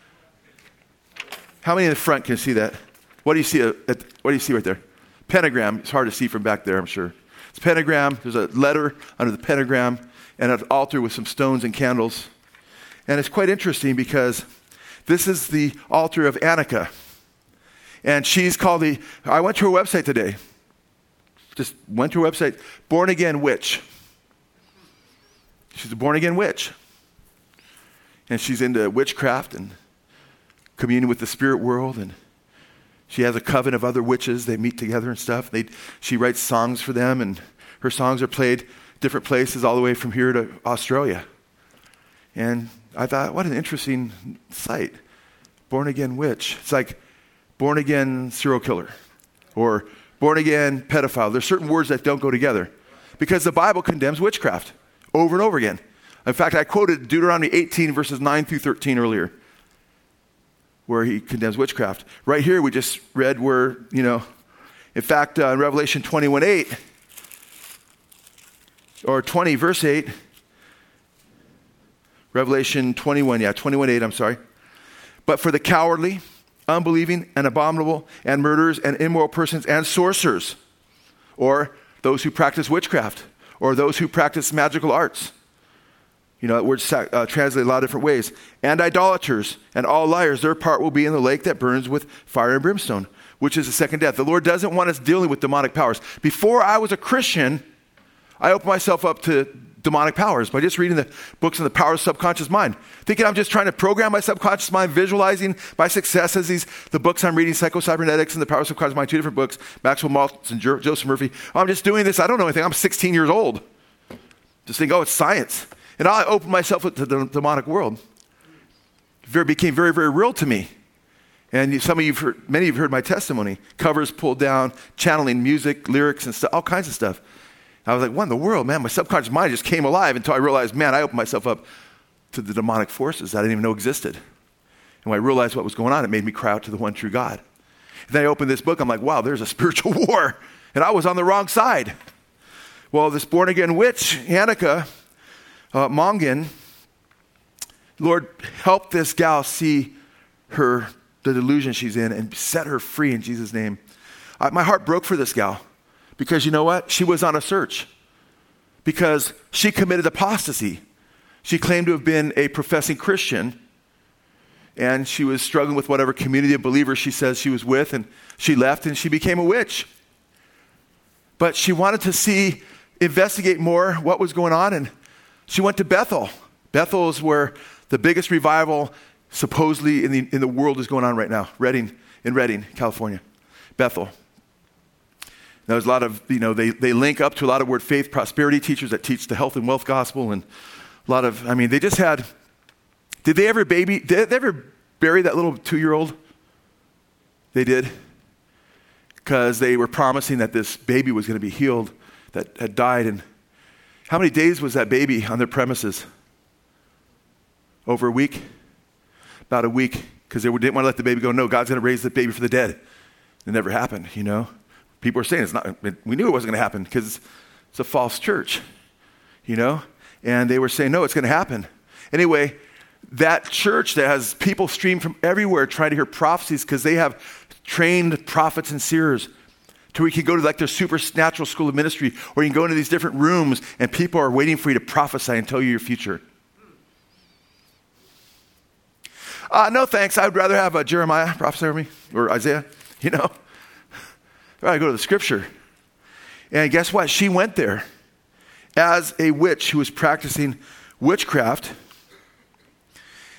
How many in the front can see that? What do you see? What do you see right there? Pentagram. It's hard to see from back there, I'm sure. It's a pentagram. There's a letter under the pentagram and an altar with some stones and candles. And it's quite interesting because this is the altar of Annika. And she's called I went to her website today. Just went to her website. Born again witch. She's a born again witch. And she's into witchcraft and communion with the spirit world. And she has a coven of other witches. They meet together and stuff. She writes songs for them. And her songs are played different places all the way from here to Australia. And I thought, what an interesting sight. Born again witch. It's like born again serial killer or born again pedophile. There's certain words that don't go together because the Bible condemns witchcraft over and over again. In fact, I quoted Deuteronomy 18 verses 9 through 13 earlier where he condemns witchcraft. Right here we just read where, in fact, in Revelation 21:8 or 20 verse 8, Revelation 21:8, I'm sorry. But for the cowardly, unbelieving, and abominable, and murderers, and immoral persons, and sorcerers, or those who practice witchcraft, or those who practice magical arts. That word's translated a lot of different ways. And idolaters, and all liars, their part will be in the lake that burns with fire and brimstone, which is the second death. The Lord doesn't want us dealing with demonic powers. Before I was a Christian, I opened myself up to demonic powers by just reading the books on the power of the subconscious mind, thinking I'm just trying to program my subconscious mind, visualizing my successes. The books I'm reading, Psycho-Cybernetics and the Power of the Subconscious Mind, 2 different books, Maxwell Maltz and Joseph Murphy. I'm just doing this. I don't know anything. I'm 16 years old. Just think, it's science. And I opened myself up to the demonic world. It became very, very real to me. And many of you have heard my testimony. Covers pulled down, channeling music, lyrics, and stuff, all kinds of stuff. I was like, what in the world, man? My subconscious mind just came alive until I realized, man, I opened myself up to the demonic forces that I didn't even know existed. And when I realized what was going on, it made me cry out to the one true God. And then I opened this book. I'm like, wow, there's a spiritual war. And I was on the wrong side. Well, this born-again witch, Annika Mongan, Lord, help this gal see the delusion she's in and set her free in Jesus' name. My heart broke for this gal. Because you know what? She was on a search. Because she committed apostasy. She claimed to have been a professing Christian. And she was struggling with whatever community of believers she says she was with. And she left and she became a witch. But she wanted to investigate more what was going on. And she went to Bethel. Bethel is where the biggest revival supposedly in the world is going on right now. In Redding, California. Bethel. There's a lot of, they link up to a lot of word faith prosperity teachers that teach the health and wealth gospel and a lot of, they just had, did they ever bury that little 2-year-old? They did. Because they were promising that this baby was going to be healed that had died. And how many days was that baby on their premises? Over a week? About a week. Because they didn't want to let the baby go, no, God's going to raise the baby from the dead. It never happened, People are saying we knew it wasn't going to happen because it's a false church, And they were saying, no, it's going to happen. Anyway, that church that has people stream from everywhere trying to hear prophecies because they have trained prophets and seers to where you can go to their supernatural school of ministry or you can go into these different rooms and people are waiting for you to prophesy and tell you your future. No, thanks. I would rather have Jeremiah prophesy over me or Isaiah, I go to the scripture. And guess what? She went there as a witch who was practicing witchcraft.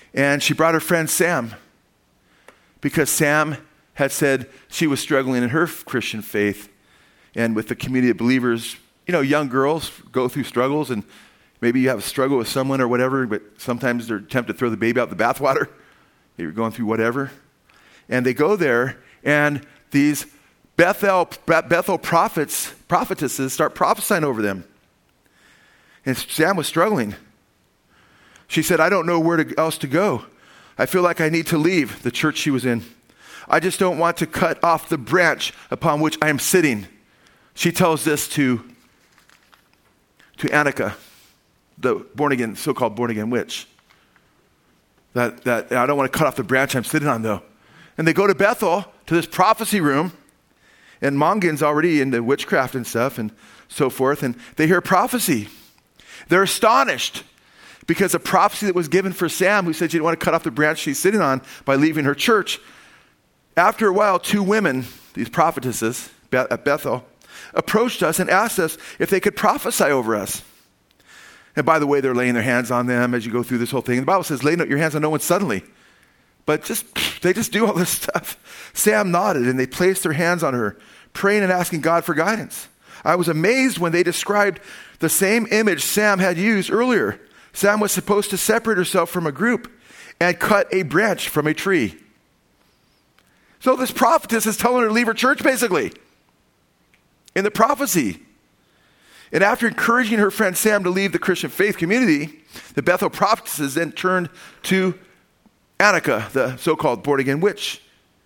And she brought her friend Sam, because Sam had said she was struggling in her Christian faith. And with the community of believers, young girls go through struggles, and maybe you have a struggle with someone or whatever, but sometimes they're tempted to throw the baby out the bathwater. You're going through whatever. And they go there, and these Bethel prophetesses start prophesying over them. And Sam was struggling. She said, I don't know where else to go. I feel like I need to leave the church she was in. I just don't want to cut off the branch upon which I am sitting. She tells this to Annika, the so-called born-again witch. That I don't want to cut off the branch I'm sitting on, though. And they go to Bethel, to this prophecy room, and Mongan's already into witchcraft and stuff and so forth, and they hear prophecy. They're astonished because a prophecy that was given for Sam, who said she didn't want to cut off the branch she's sitting on by leaving her church. After a while, two women, these prophetesses at Bethel, approached us and asked us if they could prophesy over us. And by the way, they're laying their hands on them as you go through this whole thing. The Bible says, lay not your hands on no one suddenly. But they just do all this stuff. Sam nodded, and they placed their hands on her, praying and asking God for guidance. I was amazed when they described the same image Sam had used earlier. Sam was supposed to separate herself from a group and cut a branch from a tree. So this prophetess is telling her to leave her church, basically, in the prophecy. And after encouraging her friend Sam to leave the Christian faith community, the Bethel prophetesses then turned to Annika, the so-called born-again witch.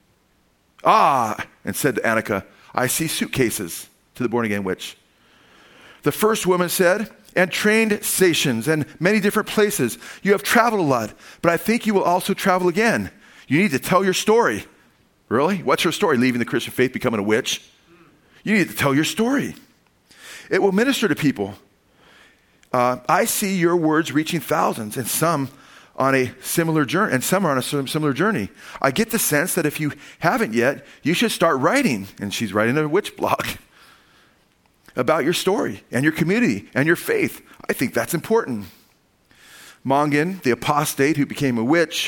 And said to Annika, I see suitcases, to the born-again witch. The first woman said, and trained stations and many different places. You have traveled a lot, but I think you will also travel again. You need to tell your story. Really? What's your story? Leaving the Christian faith, becoming a witch? You need to tell your story. It will minister to people. I see your words reaching thousands, and some on a similar journey, and some are on a similar journey. I get the sense that if you haven't yet, you should start writing. And she's writing a witch blog about your story and your community and your faith. I think that's important. Mongan, the apostate who became a witch,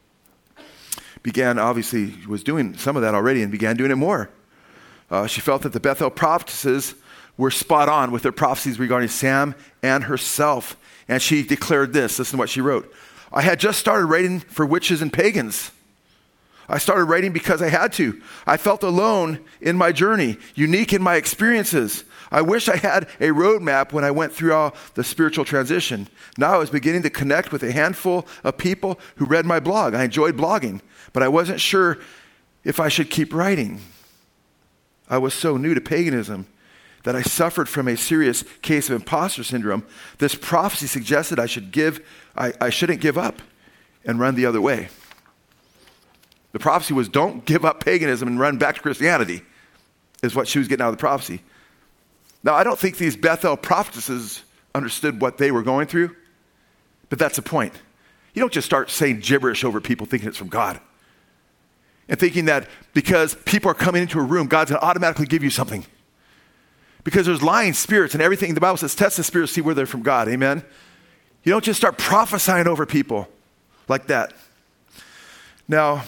was doing some of that already and began doing it more. She felt that the Bethel prophetesses were spot on with their prophecies regarding Sam and herself. And she declared this. Listen to what she wrote. I had just started writing for witches and pagans. I started writing because I had to. I felt alone in my journey, unique in my experiences. I wish I had a roadmap when I went through all the spiritual transition. Now I was beginning to connect with a handful of people who read my blog. I enjoyed blogging, but I wasn't sure if I should keep writing. I was so new to paganism that I suffered from a serious case of imposter syndrome. This prophecy suggested I shouldn't give up and run the other way. The prophecy was, don't give up paganism and run back to Christianity, is what she was getting out of the prophecy. Now, I don't think these Bethel prophetesses understood what they were going through, but that's the point. You don't just start saying gibberish over people thinking it's from God and thinking that because people are coming into a room, God's going to automatically give you something. Because there's lying spirits and everything. The Bible says, test the spirits, see where they're from God. Amen? You don't just start prophesying over people like that. Now,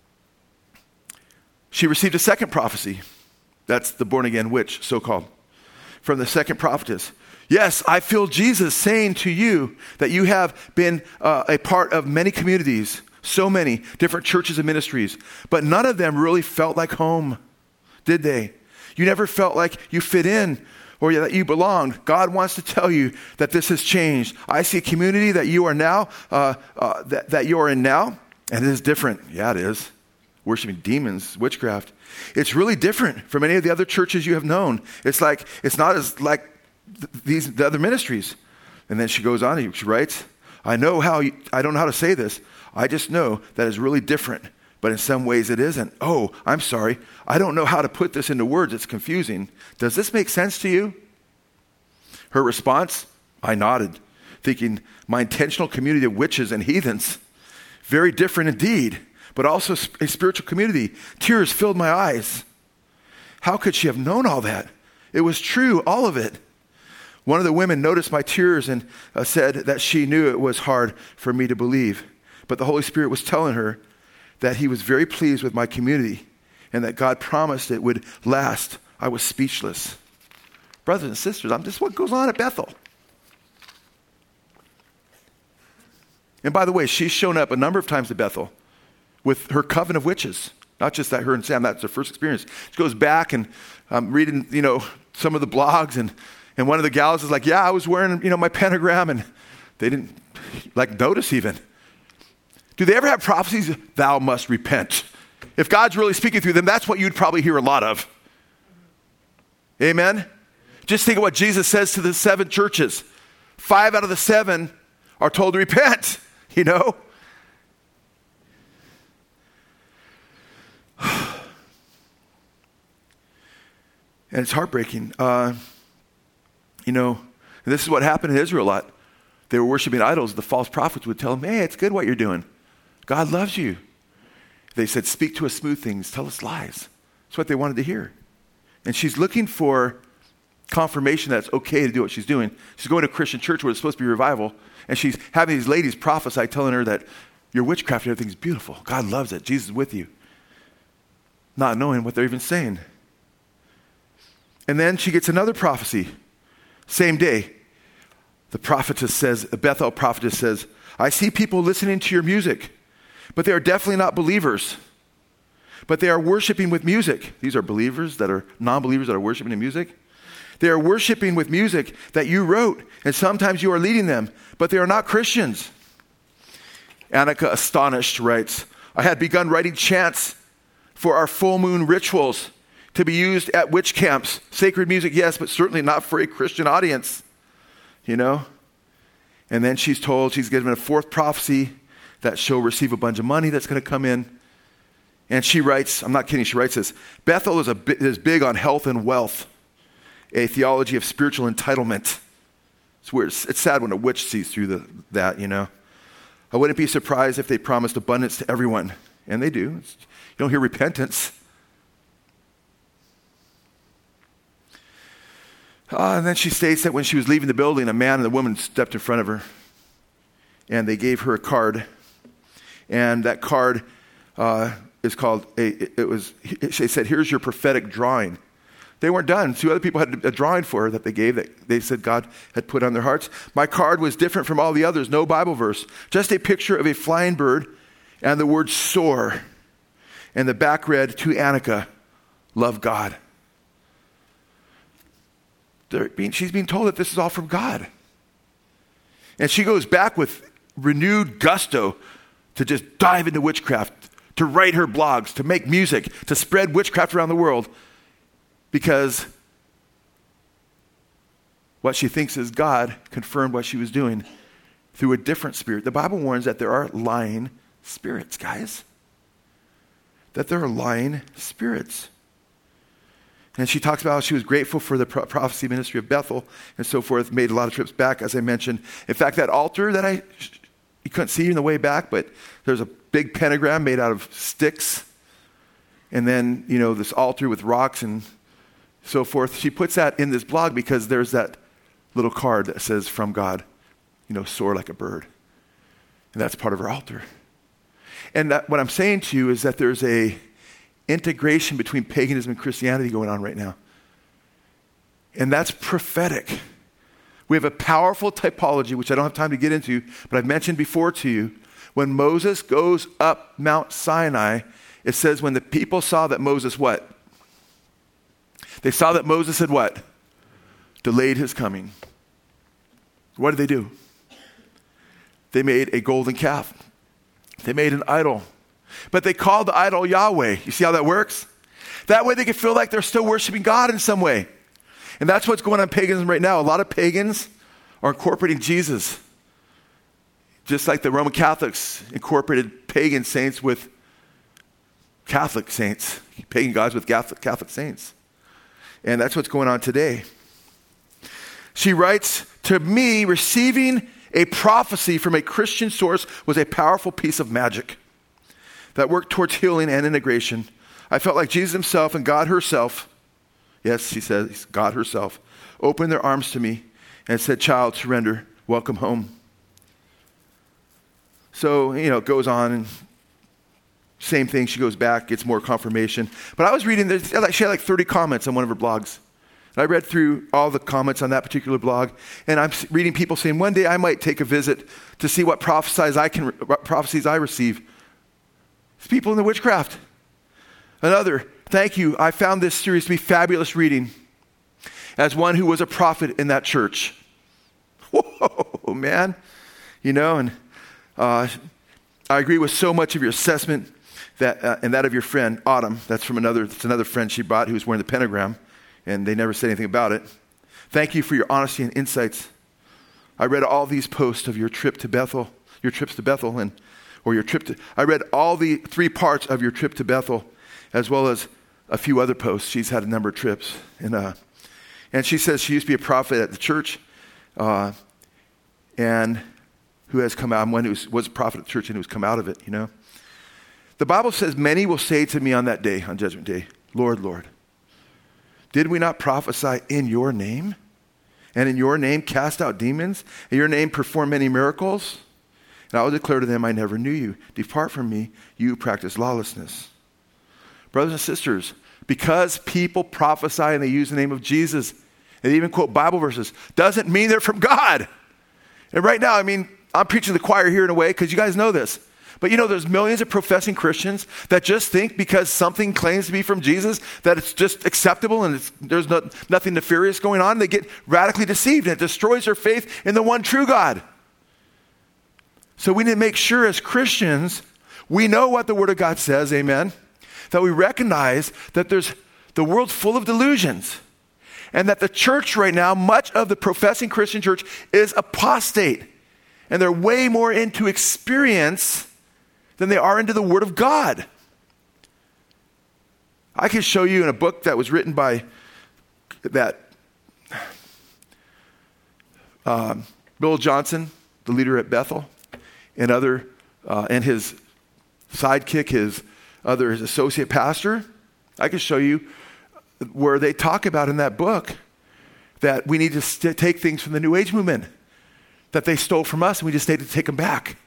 she received a second prophecy. That's the born-again witch, so-called, from the second prophetess. Yes, I feel Jesus saying to you that you have been a part of many communities, so many different churches and ministries, but none of them really felt like home, did they? You never felt like you fit in or that you belonged. God wants to tell you that this has changed. I see a community that you are now, that you are in now, and it is different. Yeah, it is. Worshiping demons, witchcraft. It's really different from any of the other churches you have known. It's not as like the other ministries. And then she goes on and she writes, I don't know how to say this. I just know that it's really different. But in some ways it isn't. Oh, I'm sorry. I don't know how to put this into words. It's confusing. Does this make sense to you? Her response, I nodded, thinking my intentional community of witches and heathens, very different indeed, but also a spiritual community. Tears filled my eyes. How could she have known all that? It was true, all of it. One of the women noticed my tears and said that she knew it was hard for me to believe. But the Holy Spirit was telling her that he was very pleased with my community and that God promised it would last. I was speechless. Brothers and sisters, this is what goes on at Bethel. And by the way, she's shown up a number of times at Bethel with her coven of witches. Not just that her and Sam, that's her first experience. She goes back and reading, some of the blogs, and one of the gals is like, yeah, I was wearing, my pentagram, and they didn't, notice even. Do they ever have prophecies? Thou must repent. If God's really speaking through them, that's what you'd probably hear a lot of. Amen? Just think of what Jesus says to the 7 churches. 5 out of the 7 are told to repent, And it's heartbreaking. And this is what happened in Israel a lot. They were worshiping idols. The false prophets would tell them, hey, it's good what you're doing. God loves you. They said, speak to us smooth things. Tell us lies. That's what they wanted to hear. And she's looking for confirmation that it's okay to do what she's doing. She's going to a Christian church where it's supposed to be revival. And she's having these ladies prophesy, telling her that your witchcraft and everything's beautiful. God loves it. Jesus is with you. Not knowing what they're even saying. And then she gets another prophecy. Same day. The Bethel prophetess says, I see people listening to your music, but they are definitely not believers. But they are worshiping with music. These are believers that are non-believers that are worshiping in music. They are worshiping with music that you wrote, and sometimes you are leading them, but they are not Christians. Annika, astonished, writes, I had begun writing chants for our full moon rituals to be used at witch camps. Sacred music, yes, but certainly not for a Christian audience. And then she's told she's given a 4th prophecy that she'll receive a bunch of money that's going to come in. And she writes, I'm not kidding, she writes this, Bethel is big on health and wealth, a theology of spiritual entitlement. It's weird. It's sad when a witch sees through that. I wouldn't be surprised if they promised abundance to everyone. And they do. You don't hear repentance. And then she states that when she was leaving the building, a man and a woman stepped in front of her. And they gave her a card. And that card is called, they said, here's your prophetic drawing. They weren't done. 2 other people had a drawing for her that they gave that they said God had put on their hearts. My card was different from all the others. No Bible verse. Just a picture of a flying bird and the word soar. And the back read, to Annika, love God. She's being told that this is all from God. And she goes back with renewed gusto to just dive into witchcraft, to write her blogs, to make music, to spread witchcraft around the world, because what she thinks is God confirmed what she was doing through a different spirit. The Bible warns that there are lying spirits, guys. That there are lying spirits. And she talks about how she was grateful for the prophecy ministry of Bethel and so forth, made a lot of trips back, as I mentioned. In fact, that altar that you couldn't see in the way back, but there's a big pentagram made out of sticks. And then, this altar with rocks and so forth. She puts that in this blog because there's that little card that says, from God, soar like a bird. And that's part of her altar. And what I'm saying to you is that there's a integration between paganism and Christianity going on right now. And that's prophetic. We have a powerful typology, which I don't have time to get into, but I've mentioned before to you. When Moses goes up Mount Sinai, it says when the people saw that Moses what? They saw that Moses had what? Delayed his coming. What did they do? They made a golden calf. They made an idol. But they called the idol Yahweh. You see how that works? That way they could feel like they're still worshiping God in some way. And that's what's going on in paganism right now. A lot of pagans are incorporating Jesus. Just like the Roman Catholics incorporated pagan saints with Catholic saints. Pagan gods with Catholic saints. And that's what's going on today. She writes, to me, receiving a prophecy from a Christian source was a powerful piece of magic that worked towards healing and integration. I felt like Jesus himself and God herself, yes, she says, God herself, opened their arms to me and said, child, surrender, welcome home. So, it goes on, and same thing. She goes back, gets more confirmation. But I was reading, she had like 30 comments on one of her blogs. And I read through all the comments on that particular blog, and I'm reading people saying, one day I might take a visit to see what prophecies I receive. It's people in the witchcraft. Another, thank you. I found this series to be fabulous reading as one who was a prophet in that church. Whoa, man. And I agree with so much of your assessment that and that of your friend, Autumn. That's another friend she brought who was wearing the pentagram, and they never said anything about it. Thank you for your honesty and insights. I read all these posts of your trips to Bethel, I read all the 3 parts of your trip to Bethel, as well as a few other posts. She's had a number of trips. And she says she used to be a prophet at the church, and who has come out, one who was a prophet at the church and who's come out of it, The Bible says, many will say to me on that day, on Judgment Day, Lord, Lord, did we not prophesy in your name? And in your name cast out demons? In your name perform many miracles? And I will declare to them, I never knew you. Depart from me, you who practice lawlessness. Brothers and sisters, because people prophesy and they use the name of Jesus, and they even quote Bible verses, doesn't mean they're from God. And right now, I'm preaching to the choir here in a way because you guys know this. But there's millions of professing Christians that just think because something claims to be from Jesus that it's just acceptable and there's nothing nefarious going on. They get radically deceived, and it destroys their faith in the one true God. So we need to make sure as Christians, we know what the Word of God says, amen, that we recognize that the world's full of delusions, and that the church right now, much of the professing Christian church, is apostate. And they're way more into experience than they are into the Word of God. I can show you in a book that was written by Bill Johnson, the leader at Bethel, and his sidekick, his associate pastor. I can show you where they talk about in that book that we need to take things from the New Age movement that they stole from us, and we just need to take them back.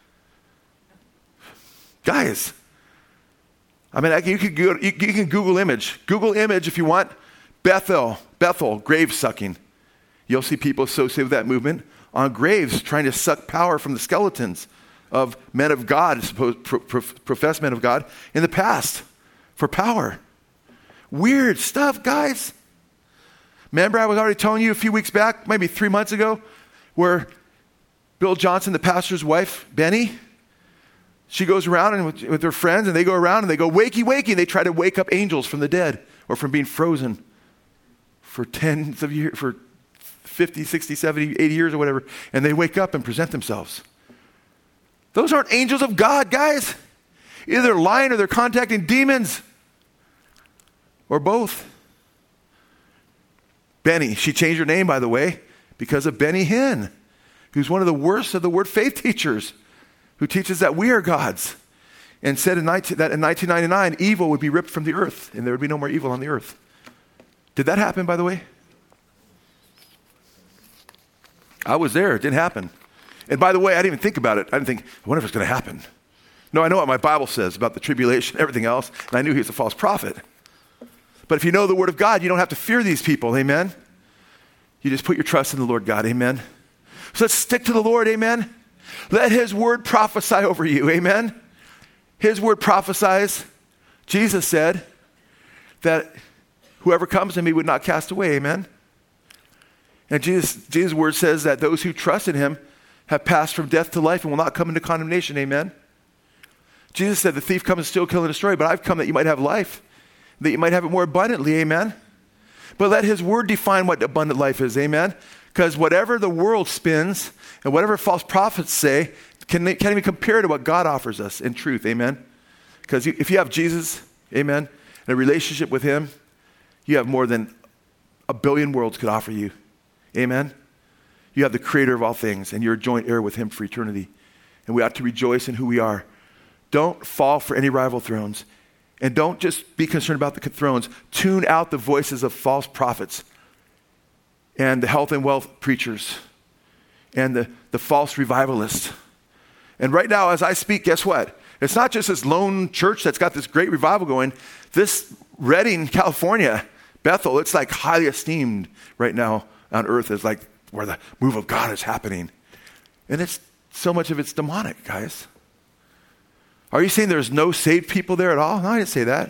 Guys, you can Google image if you want, Bethel, grave sucking. You'll see people associated with that movement on graves trying to suck power from the skeletons of men of God, professed men of God in the past for power. Weird stuff, guys. Remember, I was already telling you a few weeks back, maybe 3 months ago, where Bill Johnson, the pastor's wife, Benny, she goes around and with her friends, and they go around and they go, wakey, wakey. And they try to wake up angels from the dead or from being frozen for tens of years, for 50, 60, 70, 80 years or whatever. And they wake up and present themselves. Those aren't angels of God, guys. Either they're lying or they're contacting demons. Or both. Benny, she changed her name, by the way, because of Benny Hinn, who's one of the worst of the word faith teachers, who teaches that we are gods, and said that in 1999, evil would be ripped from the earth, and there would be no more evil on the earth. Did that happen, by the way? I was there. It didn't happen. And by the way, I didn't even think about it. I didn't think, I wonder if it's going to happen. No, I know what my Bible says about the tribulation, everything else, and I knew he was a false prophet. But if you know the Word of God, you don't have to fear these people, amen? You just put your trust in the Lord God, amen? So let's stick to the Lord, amen? Let His Word prophesy over you, amen? His Word prophesies. Jesus said that whoever comes to me would not cast away, amen? And Jesus' Word says that those who trust in Him have passed from death to life and will not come into condemnation, amen? Jesus said the thief comes to steal, kill, and destroy, but I've come that you might have life, that you might have it more abundantly, amen? But let His Word define what abundant life is, amen? Because whatever the world spins and whatever false prophets say can't even compare to what God offers us in truth, amen? Because if you have Jesus, amen, and a relationship with Him, you have more than 1 billion worlds could offer you, amen? You have the Creator of all things, and you're a joint heir with Him for eternity. And we ought to rejoice in who we are. Don't fall for any rival thrones. And don't just be concerned about the thrones. Tune out the voices of false prophets and the health and wealth preachers and the false revivalists And right now, as I speak, guess what? It's not just this lone church that's got this great revival going. This Redding, California, Bethel, it's like highly esteemed right now on earth as like where the move of God is happening. And it's so much of it's demonic, guys. Are you saying there's no saved people there at all? No, I didn't say that.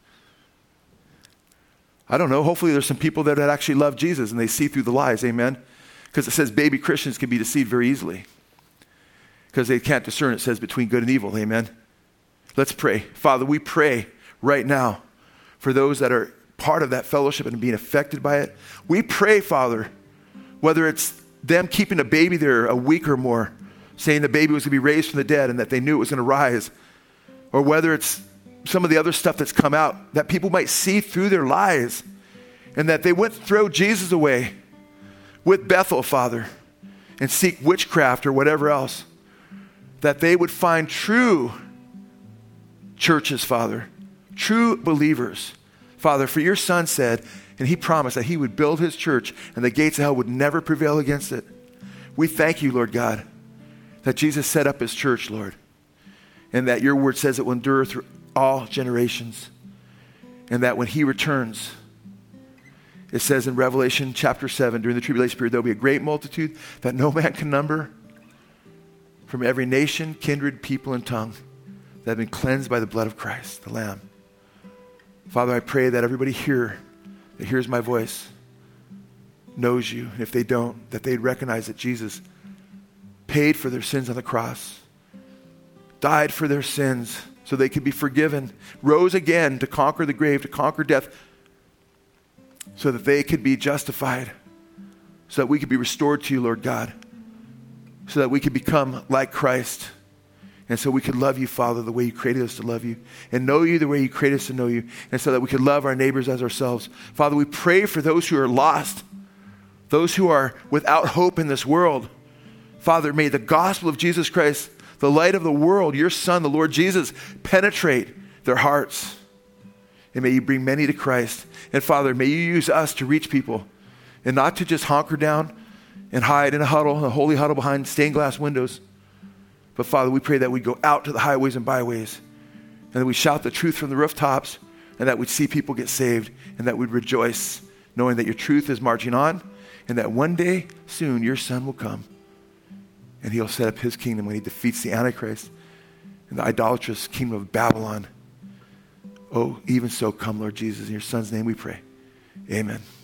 I don't know. Hopefully there's some people there that actually love Jesus and they see through the lies. Amen. Because it says baby Christians can be deceived very easily. Because they can't discern, it says, between good and evil. Amen. Let's pray. Father, we pray right now for those that are part of that fellowship and being affected by it. We pray, Father, whether it's them keeping a baby there a week or more, saying the baby was going to be raised from the dead and that they knew it was going to rise, or whether it's some of the other stuff that's come out, that people might see through their lies and that they wouldn't throw Jesus away with Bethel, Father, and seek witchcraft or whatever else, that they would find true churches, Father, true believers. Father, for your Son said, and he promised that he would build his church and the gates of hell would never prevail against it. We thank you, Lord God, that Jesus set up his church, Lord, and that your word says it will endure through all generations, and that when he returns, it says in Revelation chapter 7, during the tribulation period, there'll be a great multitude that no man can number from every nation, kindred, people, and tongue that have been cleansed by the blood of Christ, the Lamb. Father, I pray that everybody here that hears my voice knows you. And if they don't, that they'd recognize that Jesus paid for their sins on the cross, died for their sins so they could be forgiven, rose again to conquer the grave, to conquer death, so that they could be justified, so that we could be restored to you, Lord God, so that we could become like Christ, and so we could love you, Father, the way you created us to love you, and know you the way you created us to know you, and so that we could love our neighbors as ourselves. Father, we pray for those who are lost, those who are without hope in this world. Father, may the gospel of Jesus Christ, the light of the world, your Son, the Lord Jesus, penetrate their hearts. And may you bring many to Christ. And Father, may you use us to reach people and not to just hunker down and hide in a huddle, a holy huddle behind stained glass windows. But Father, we pray that we go out to the highways and byways and that we shout the truth from the rooftops and that we'd see people get saved and that we'd rejoice knowing that your truth is marching on and that one day soon your Son will come and he'll set up his kingdom when he defeats the Antichrist and the idolatrous kingdom of Babylon. Oh, even so, come, Lord Jesus. In your Son's name we pray. Amen.